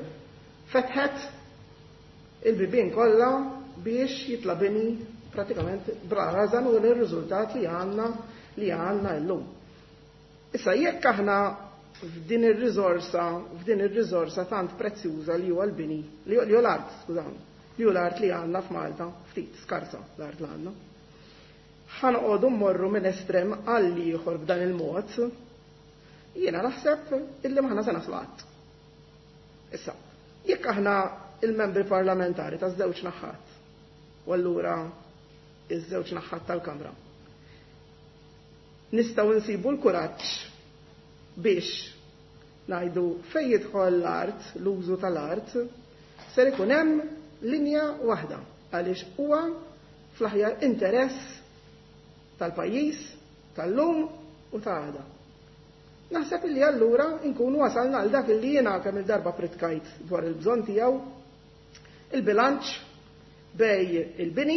Speaker 11: fetħet il-bibien kollha biex jitlabini pratikament brarazan u l-riżultat li għandna li għandna llum. Issa jekk aħna f'din ir-riżorsa, f'din ir-riżorsa tant prezzjuża li huwa l-bini, li hu l-art, skużawni, li hu l-art li għandna f'Malta, ftit skarsa l-art li għandna. Ħanqogħdu mmorru minn estrem għal ieħor b'dan il-mod, jiena naħseb illi maħna se naslu qatt. Issa, jekk aħna il-membri parlamentari ta' żewġ naħat, u allura iż-żewġ naħat tal-Kamra, nistgħu nsibu l-kuraġġ biex ngħidu fejn jidħol l-art, l-użu tal-art, ser ikun hemm linja waħda għaliex huwa fl-aħjar interess tal-pajjiż, tal-lum u ta' għada. Naħseb li allura nkunu wasalna għal dak li jiena kemm il-darba pritkajt dwar il-bżonn tiegħu il-bilanċ bej il-bini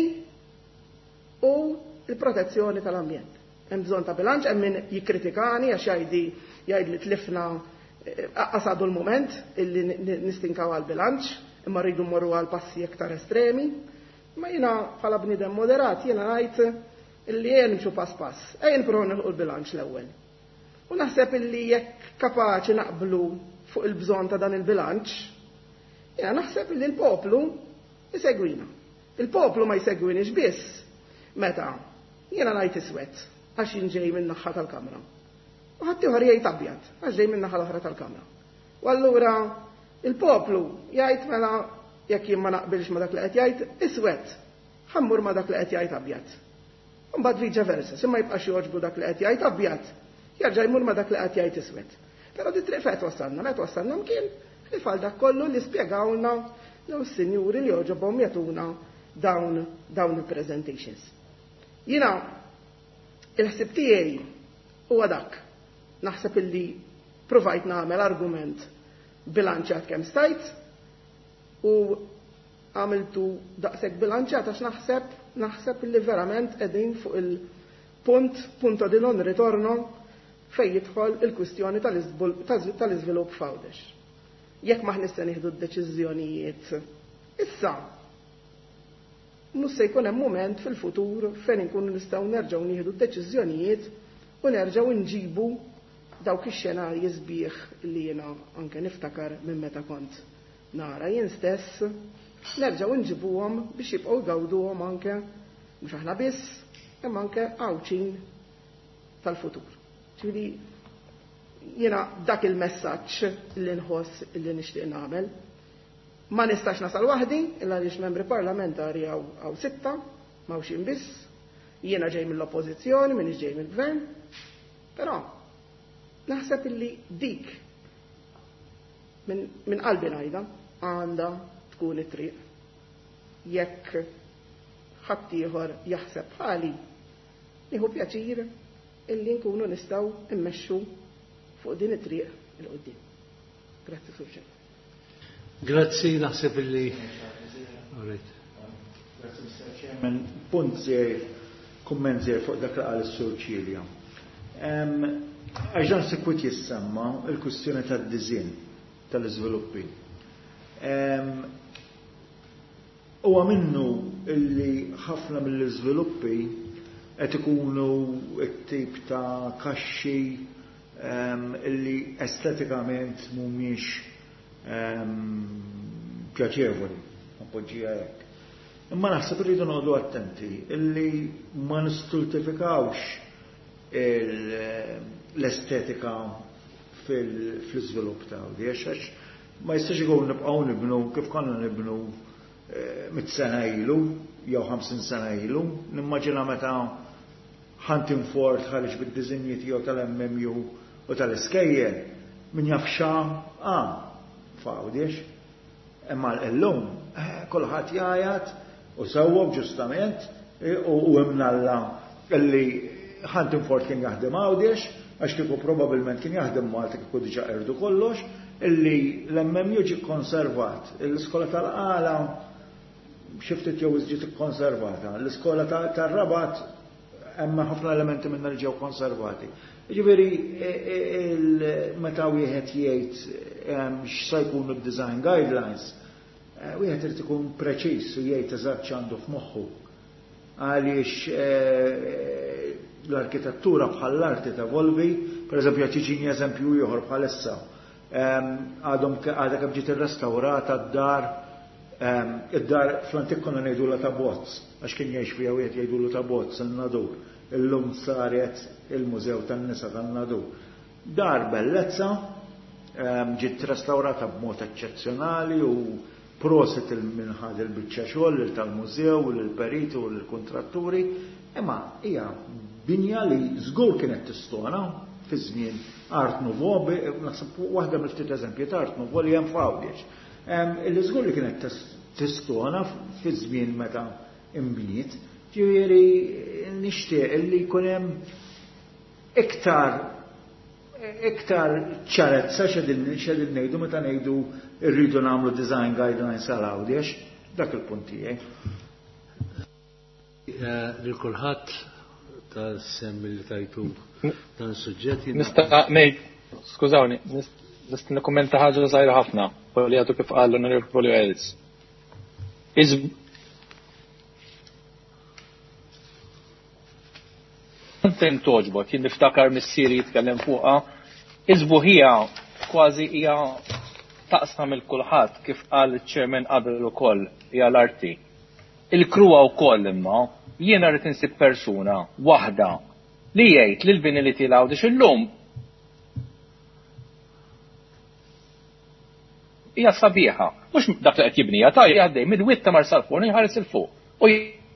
Speaker 11: u l-protezzjoni tal-ambjent. Hemm bżonn ta' bilanċ, hemm min jikkritikani għax jgħidi jgħid li tlifna qasadu l-moment illi nistinkaw għal bilanċ, imma rridu mmorru għal passi iktar estremi. Ma jiena bħala bniedem moderat jiena ngħid illi jien nimxu pass pass, ejn nipprovaw nilħu l-bilanċ l-ewwel. U naħseb illi jekk kapaċi naqblu fuq il-bżonn ta' dan il-bilanċ, jiena naħseb illi l-poplu jsegwina. Il-poplu ma jsegwinix biss meta jiena ngħid iswed għax jinġej minn naħa tal-Kamra. U ħadd ieħor jgħid abjad għax ġej minn naħa l-oħra tal-Kamra. U allura il-poplu jgħid mela jekk jien ma naqbilx ma dak li qed jgħid iswed, ħammur ma dak li qed jgħid abjad. Mbagħad viċa versa, se ma jibqax jogħġbu dak li qed jgħid abjad, jerġa' jmur ma dak li qed jgħid iswed. Però di triq fejn wassalna, meta wassalna mkien li fal dak kollu li spjegawna jew is-sinjuri li joġobhom jagħtuna dawn dawn il-presentations. Jiena il-ħsieb tiegħi huwa dak. Naħseb illi provajt nagħmel argument bilanċjat kemm stajt u għamiltu daqshekk bilanċjat għax naħseb naħseb illi verament qegħdin fuq il-punt punto di non ritorno fejn jidħol il-kwistjoni tal-iżvilupp f'Għawdex. Jekk maħnis se nieħdu d-deċiżjonijiet issa mhux se jkun hemm mument fil-futur fejn inkunu nistgħu nerġgħu nieħdu d-deċiżjonijiet u nerġgħu nġibu dawk ix-xenarji sbieħ li jiena anke niftakar minn meta kont nara jien stess nerġgħu nġibuhom biex jibqgħu jgawduhom anke mhux aħna biss imma anke għawċin tal-futur. Ġifieri jiena dak il-messaġġ li nħoss li nixtieq nagħmel. Ma nistax nasal waħdi, illa għaliex membri parlamentari għaw sitta, ma' xin biss, jiena ġej mill-oppożizzjoni, minix ġej mill-gvern, però naħseb illi dik minn qalbi ngħidha għandha tkun it-triq. Jekk ħadd ieħor jaħseb bħali, nieħu pjaċir illi nkunu nistgħu immexxu fuq din it-triq il qudiem. Grazzi Sur Ċer.
Speaker 1: Grazzi, naħseb illi.
Speaker 9: Grazzi, Mister Chairman. Punt żgħir, kumment żgħir fuq dak li qal is-Sur Ċilja. Għaxan sekwit jissemma il-kwistjoni tad-diżin tal-iżviluppi. Huwa minnu illi ħafna mill-iżviluppi qed ikunu t-tip ta' kaxxi illi estetikament mhumiex pjaċevoli, appoġġija hekk. Imma naħseb irridu noqogħdu attenti illi ma nistultifikawx l-estetika fil-iżvilupp ta' għawdex. Ma jistax ikun nibqgħu nibnu kif konna nibnu mit-sena ilu, jew ħamsin sena ilu, nimmaġina meta Huntingford ħareġ bid-diżinji tiegħu tal-M M U u tal-iskejjel min jafxa ah f'għawdex. Imma llum kulħadd jgħajjad u sewwa ġustament u imnalla li Huntingford kien jaħdem għawdex għax kieku probabbilment kien jaħdem Malta kieku diġà qerdu kollox, illi l-M M U ġi konservat, l-iskola tal-qala xiftit jew ġiet konservata, l-iskola tal-Rabat hemm ħafna elementi minnha li ġew konservati. Jiġifieri meta wieħed jgħid x'se jkunu d-design guidelines, wieħed irid ikun preċiż u jgħid eżatt x'għandu f'moħħu. Għaliex l-arkitettura bħall-arti tevolvi, pereżempju qed jiġini eżempju ieħor bħalissa. Għadhom għadha kemm ġiet irrestawrata d-dar, id-dar fl-antik konna ngħidulha ta' bozz, għax kien jgħix fiha wieħed jgħidulu ta' bozz in-Nadur. Illum saret il-Mużew tan-Nisa tan-Nadur. Dar bellezza, ġiet restawrata b'mod eċċezzjonali u proset il-minħad il-biċċa xogħol tal-mużew u l-periti u l-kontratturi, imma hija binja li żgur kienet tistona fi żmien Art Nouveau, naħseb waħda mill-ftit eżempji ta' Art Nouveau li hemm f'għawdex. Illi żgur li kienet tistona fi żmien meta imbniet, ġifieri nixtieq li jkun hemm iktar iktar ċarezza x'edin ngħidu meta ngħidu rridu nagħmlu design guidelines għal għawdex, dak il-punt tiegħi.
Speaker 1: Lil kulħadd ta' semmi li tajtu dan is-suġġett.
Speaker 10: Nista' ngħid, skużawni, nista' nikkummenta ħaġa żgħira ħafna, li għadu kif qal l-Onorevoli Wells. Kontent toġbok, jien niftakar missieri jitkellem fuqha, iżbuħija kważi hija taqsam il-kulħadd kif qal iċ-chairman qabel ukoll hija l-arti. Il-kruwa wkoll imma jiena rrid insib persuna waħda li jgħid lil bini li tilgħawdex illum hija sabiħa, mhux dak li qed jibnija ta' jgħaddej mid-witta mar salfun jħares il fuq. U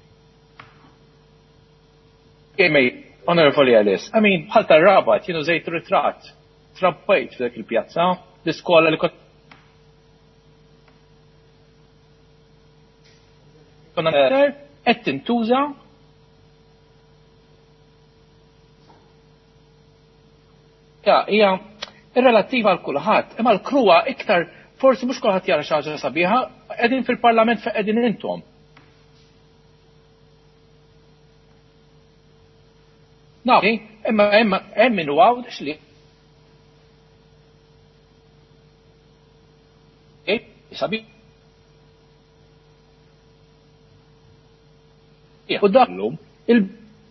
Speaker 10: jgħid Onorevoli Ellis, I mean, bħal tar-Rabat jienu żejt ritratt, trabbejt f'dak il-pjazza, l-iskola li kont qed tintuża hija irrelattiva għal kulħadd, imma l-kruwa iktar forsi mhux kulħadd jara xi ħaġa sabiħa, qegħdin fil-Parlament fejn qegħdin intom. No, imma imma hemm min għawdex li eh sabiħ. U dallum il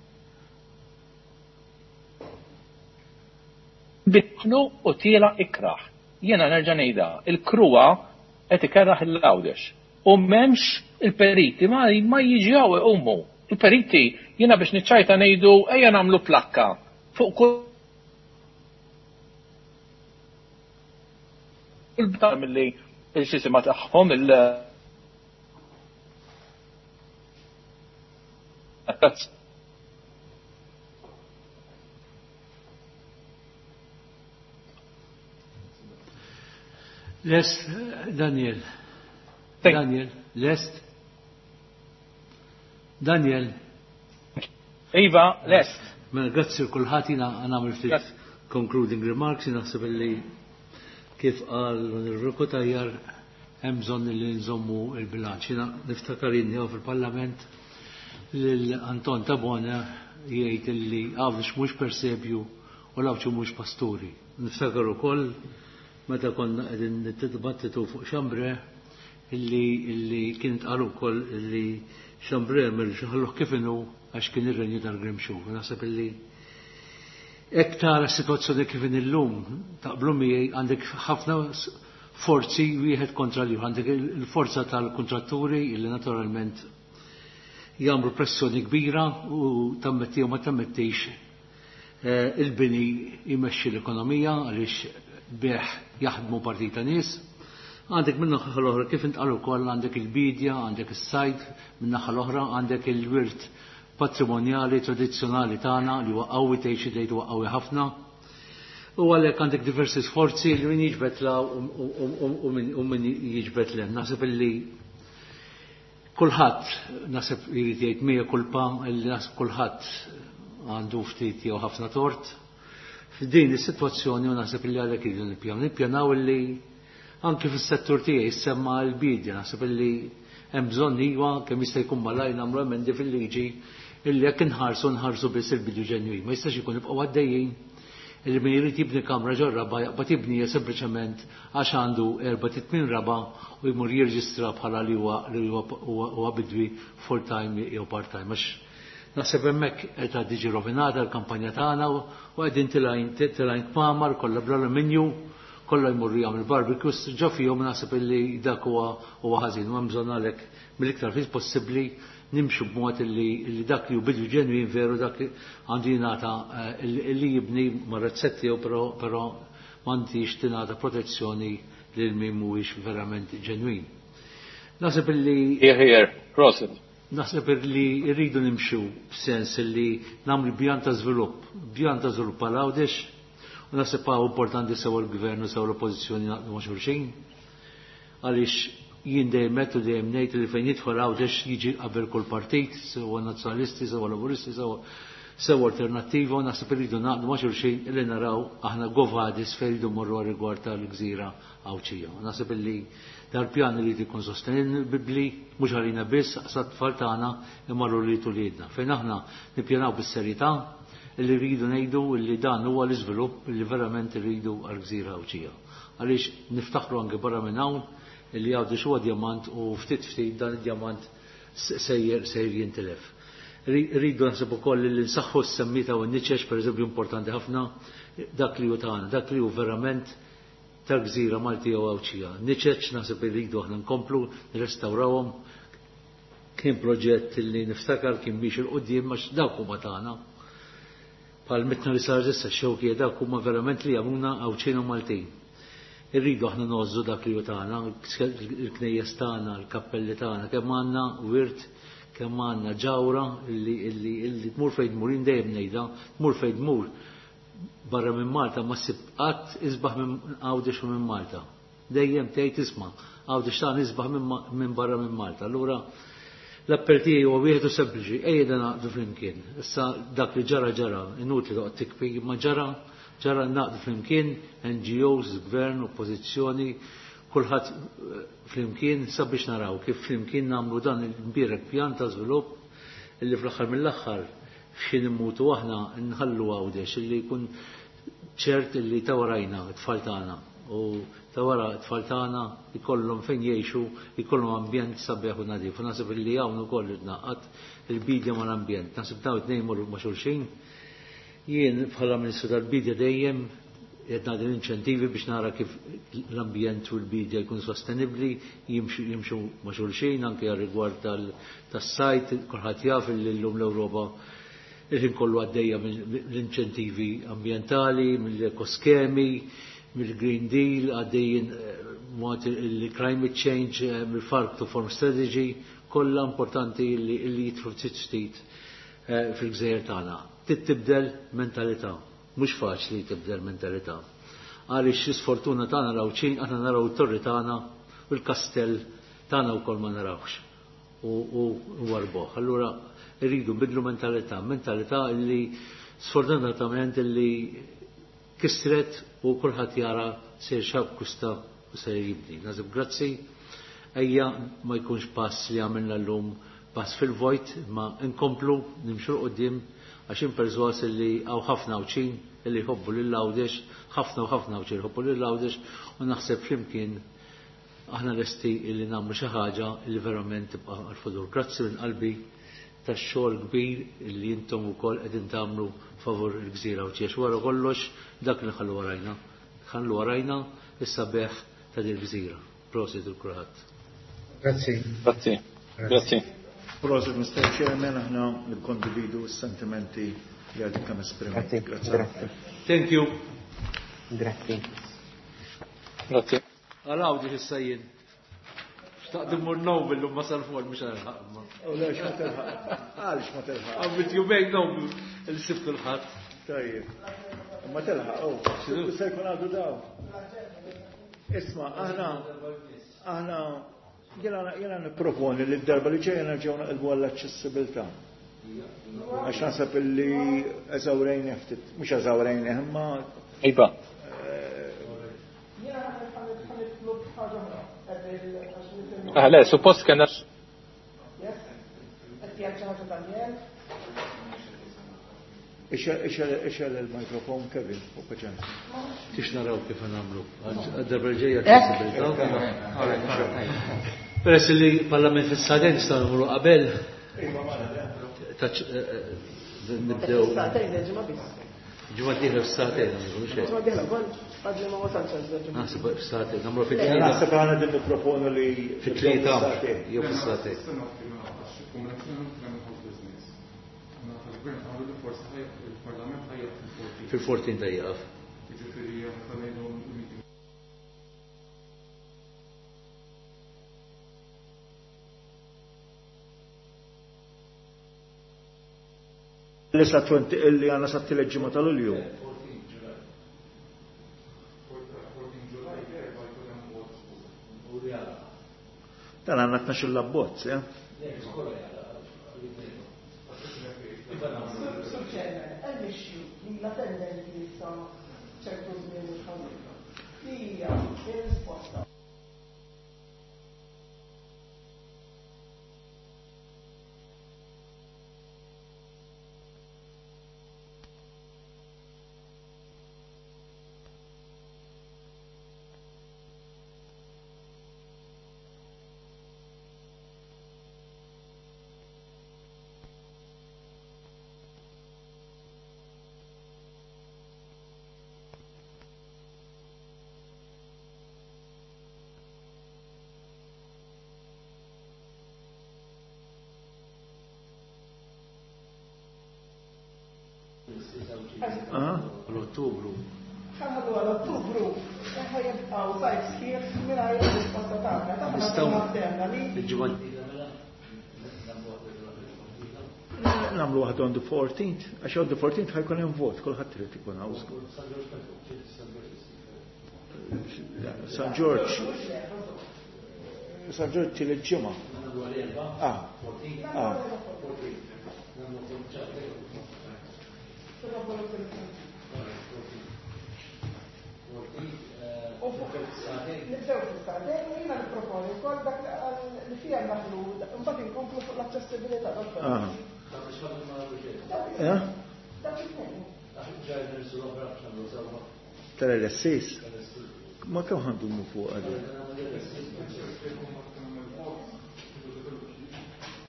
Speaker 10: bitnu u tila ikraħ. Jena nerġa' ngħidha, il-kruwa qed ikerraħ il-għawdex. U m'hemmx il-periti ma ma jiġu iqumu. Il-periti jiena biex niċċajta ngħidu ejja nagħmlu plakka fuq kull il-btar milli il-xisima tagħhom il
Speaker 1: Lest, Daniel. Daniel, lest. Daniel.
Speaker 10: Iva, lest.
Speaker 1: Mela, grazzi kulħadd jiena nagħmel ftit concluding remarks, naħseb li kif qal l-Onorevoli Tajjar hemm bżonn li nżommu l-bilanċ. Jiena niftakar jinni fil-Parlament lil Anton Tabona jgħid li għawdex mhux Persebju u l-Awċu mhux Pasturi. Niftakar ukoll meta konna qegħdin nitdibattitu fuq Xambre illi illi kienet qalu wkoll illi Xambre merġa' ħalluh kif inhu għax kien ir-renju tal-Grimxu. Naħseb illi hekk tara s-sitwazzjoni kif in illum taqblu miegħi għandek ħafna forzi wieħed kontra l għandek il-forza tal-kontratturi illi naturalment jagħmlu pressjoni kbira u tammetti u ma tammettix il-bini jmexxi l-ekonomija għaliex beħ jaħdmu partita nies. Għandek minn naħa l-oħra kif intqalu wkoll għandek il-bidja, għandek is-sajd, minn naħa l-oħra għandek il-wirt patrimonjali tradizzjonali tagħna li huwa qawwi tgħid tgħid huwa qawwi ħafna. U għalhekk għandek diversi sforzi li min jiġbed la u min jiġbed le. Naħseb illi kulħadd naħseb jrid jgħid mija kulpa illi naħseb kulħadd għandu ftit jew ħafna tort. F'din is-sitwazzjoni u naħseb illi għalhekk iridu nippjanaw. Nippjanaw illi anke fis-settur tiegħi semma l-bidja naħseb illi hemm bżonn iva kemm jista' jkun malajr nagħmlu emendi fil-liġi illi jekk inħarsu nħarsu biss il-bidju ġenwin. Ma jistax ikun ibqgħu għaddejjin illi min jrid jibni kamra ġo raba jaqbad jibni sempliċement għax għandu erba' titmin raba u jmur jirreġistra bħala li huwa bidwi full time jew part time. Naħseb hemmhekk qed tiġi rovinata l-kampanja tagħna u qegħdin tilajn kmamar kollha bl-alluminju, kollha jmurru jagħmel barbecues ġo fihom naħseb illi dak huwa huwa ħażin u hemm bżonn għalhekk mill-iktar fis possibbli nimxu b'mod illi dak li hu bidju ġenwin veru dak għandu jingħata illi jibni mar-rezzetti jew però m'għandix tingħata protezzjoni lil min mhuwiex verament ġenwin. Naħseb illi Naħseb li rridu nimxu b'sens li nagħmlu pjan ta' żvilupp, pjan ta' żvilupp għal Għawdex, u naħseb huwa importanti sew il-gvern u sew l-oppożizzjoni naqdu ma' xulxin. Għaliex jien dejjem mettu dejjem ngħid li fejn jidħol Għawdex jiġi qabel kull partit, sew nazzjonalisti, sew laburisti, sew alternattiva, u naħseb irridu naqdu ma' xulxin li naraw aħna govadis fejn jridu morru rigward tal-gżira Awċija. Naħseb illi dal-pjan li jkun sostenibbli mhux għalina biss sa tfal tagħna imma li tulidna. Fejn aħna nippjanaw bis-serjetà li rridu ngħidu li dan huwa l-iżvilupp li verament irridu għall-Gżira Awċija. Għaliex niftaħru anke barra minn hawn li Għawdex huwa djamant u ftit ftit dan id-djamant sejjer sejjer jintilef. Rridu naħseb ukoll li nsaħħu s-semmita u n-niċex pereżempju importanti ħafna dak li hu tagħna, dak li hu verament tal-Gżira Malti jew Awċija. Niċeċ naħseb irridu aħna nkomplu nirrestawrawhom. Kien proġett li niftakar kien biex il-qudiem għax dawk huma tagħna. Bħal mitna li sar issa xewki dawk huma verament li jagħmluna Awċina Maltin. Irridu aħna nożżu dak li hu tagħna, il-knejjes tagħna, l-kappelli tagħna, kemm għandna wirt, kemm għandna ġawra li tmur fejn tmur dejjem ngħidha, tmur fejn tmur barra minn Malta ma ssib qatt isbaħ minn Għawdex u minn Malta. Dejjem tgħid isma' Għawdex tagħna isbaħ minn barra minn Malta. Allura l-appell tiegħi huwa wieħed u sempliċi, ejja naqdu flimkien. Issa dak li ġara ġara, inutli toqgħod tikbi ma ġara, ġara naqdu flimkien, N G Os, gvern, oppożizzjoni, kulħadd flimkien sabiex naraw kif flimkien nagħmlu dan il-mbierek pjan ta' żvilupp illi fl-aħħar mill-aħħar f'xin immutu aħna nħallu Għawdex illi jkun ċert illi ta' warajna t-tfal tagħna u ta' wara t-tfal tagħna ikollhom fejn jgħixu, ikollhom ambjent sabiħ u nadif. U naħseb illi hawn ukoll itnaqqat il-bidja mal-ambjent. Naħseb dawn it-tnejn morru ma' xulxin. Jien bħala Ministru tal-Bidja dejjem qed nagħti inċentivi biex nara kif l-ambjent u l-bidja jkun sostenibbli, jimxu ma' xulxin anke rigward tas-sajt, kulħadd jaf li llum l-Ewropa il-ħin kollu għaddejja mill-inċentivi ambientali, mill-ekoskemi, mill-Green Deal, għaddejjin il-climate change, mill-Farm to Form Strategy, kollha importanti li jitru ftit fil-Gżejjer tagħna. Tibdel mentalità, mhux faċli tibdel mentalità. Għaliex sfortuna tagħna l-Awċin aħna naraw it-torri tagħna u l-kastell tagħna wkoll ma narawx u warboh. Allura irridu bidlu mentalità, mentalità li sfortunatament li kisret u kulħadd jara se xab kusta u se jibni. Nazib grazzi, ejja ma jkunx pass li għamilna llum pass fil-vojt, ma nkomplu nimxu qudiem għax imperżwas li għaw ħafna Awċin li jħobbu lill-Għawdex, ħafna u ħafna Awċin jħobbu lill-Għawdex u naħseb flimkien aħna lesti li nagħmlu xi ħaġa li verament tibqa' għall-futur. Grazzi minn qalbi tax-xogħol kbir li intom ukoll qegħdin tagħmlu favur il-Gżira Awċija. Wara kollox dak li ħallu warajna. Ħallu warajna is-sabeħ ta' din il-Gżira. Prosit il kulħadd.
Speaker 2: Grazzi.
Speaker 5: Grazzi. Grazzi.
Speaker 9: Prosit, Mister Chairman, aħna nikkondividu s-sentimenti li għadik kam esperiment.
Speaker 6: Grazie.
Speaker 1: Thank you.
Speaker 6: Grazie.
Speaker 10: Grazie.
Speaker 1: Għalaw di fissajjen. Xtaqdim mur Nobel u ma sal-fuq mux għalħaq.
Speaker 9: U lex ma telħaq. Għalix ma telħaq.
Speaker 1: Għabbit jumejn Nobel il-sibtu l-ħat.
Speaker 9: Tajjeb. Ma telħaq, u. Xinu se jkun għadu daw. Isma, aħna, aħna, jena niproponi li d-darba li ġejja nerġgħu naqilbu għall-aċċessibilità. Għax nasab illi eżawrejni ftit, mhux eżawrejni, imma.
Speaker 10: Iba. Għale, suppost kena.
Speaker 9: Ixel il-mikrofon Kevin, u kħġan.
Speaker 1: Tix naraw kif għanamlu. Għad-darberġeja ċessibilità. Peress li parlament fil-sadin sta' numru qabel. Nibdew. Ġumma diħla f-satejn, għamlu xej. Ġumma diħla, għol, għadli ma wasalċ għazzaġ. Naħseb f-satejn, namlu fit-tlieta.
Speaker 9: Naħseb għana din proponu li
Speaker 1: fit-tlieta, jew f-satejn. Fil-fourteen ta' jgħaf.
Speaker 9: Li għana sa' t-leġġima tal-ulju. Dan għanna t-naxu l-abbozz, ja?
Speaker 1: L-Ottubru.
Speaker 11: ħanħadu għal-Ottubru, ħajibqaw sajf sħiħ minna risposta tagħna. Nistaw
Speaker 9: Namlu għad on the fourteenth, għax on the fourteenth ħajkun hemm vot, kulħadd trid ikun hawn. San George. San George til il-ġimgħa. Ah. Ah.
Speaker 11: Nibdew fil-sadin, jina niproponi kol dak li fija naħlu, mbagħad inkomplu fuq l-aċċessibilità.
Speaker 9: Tara l-assis. Ma kemm ħandu mu fuq għadu?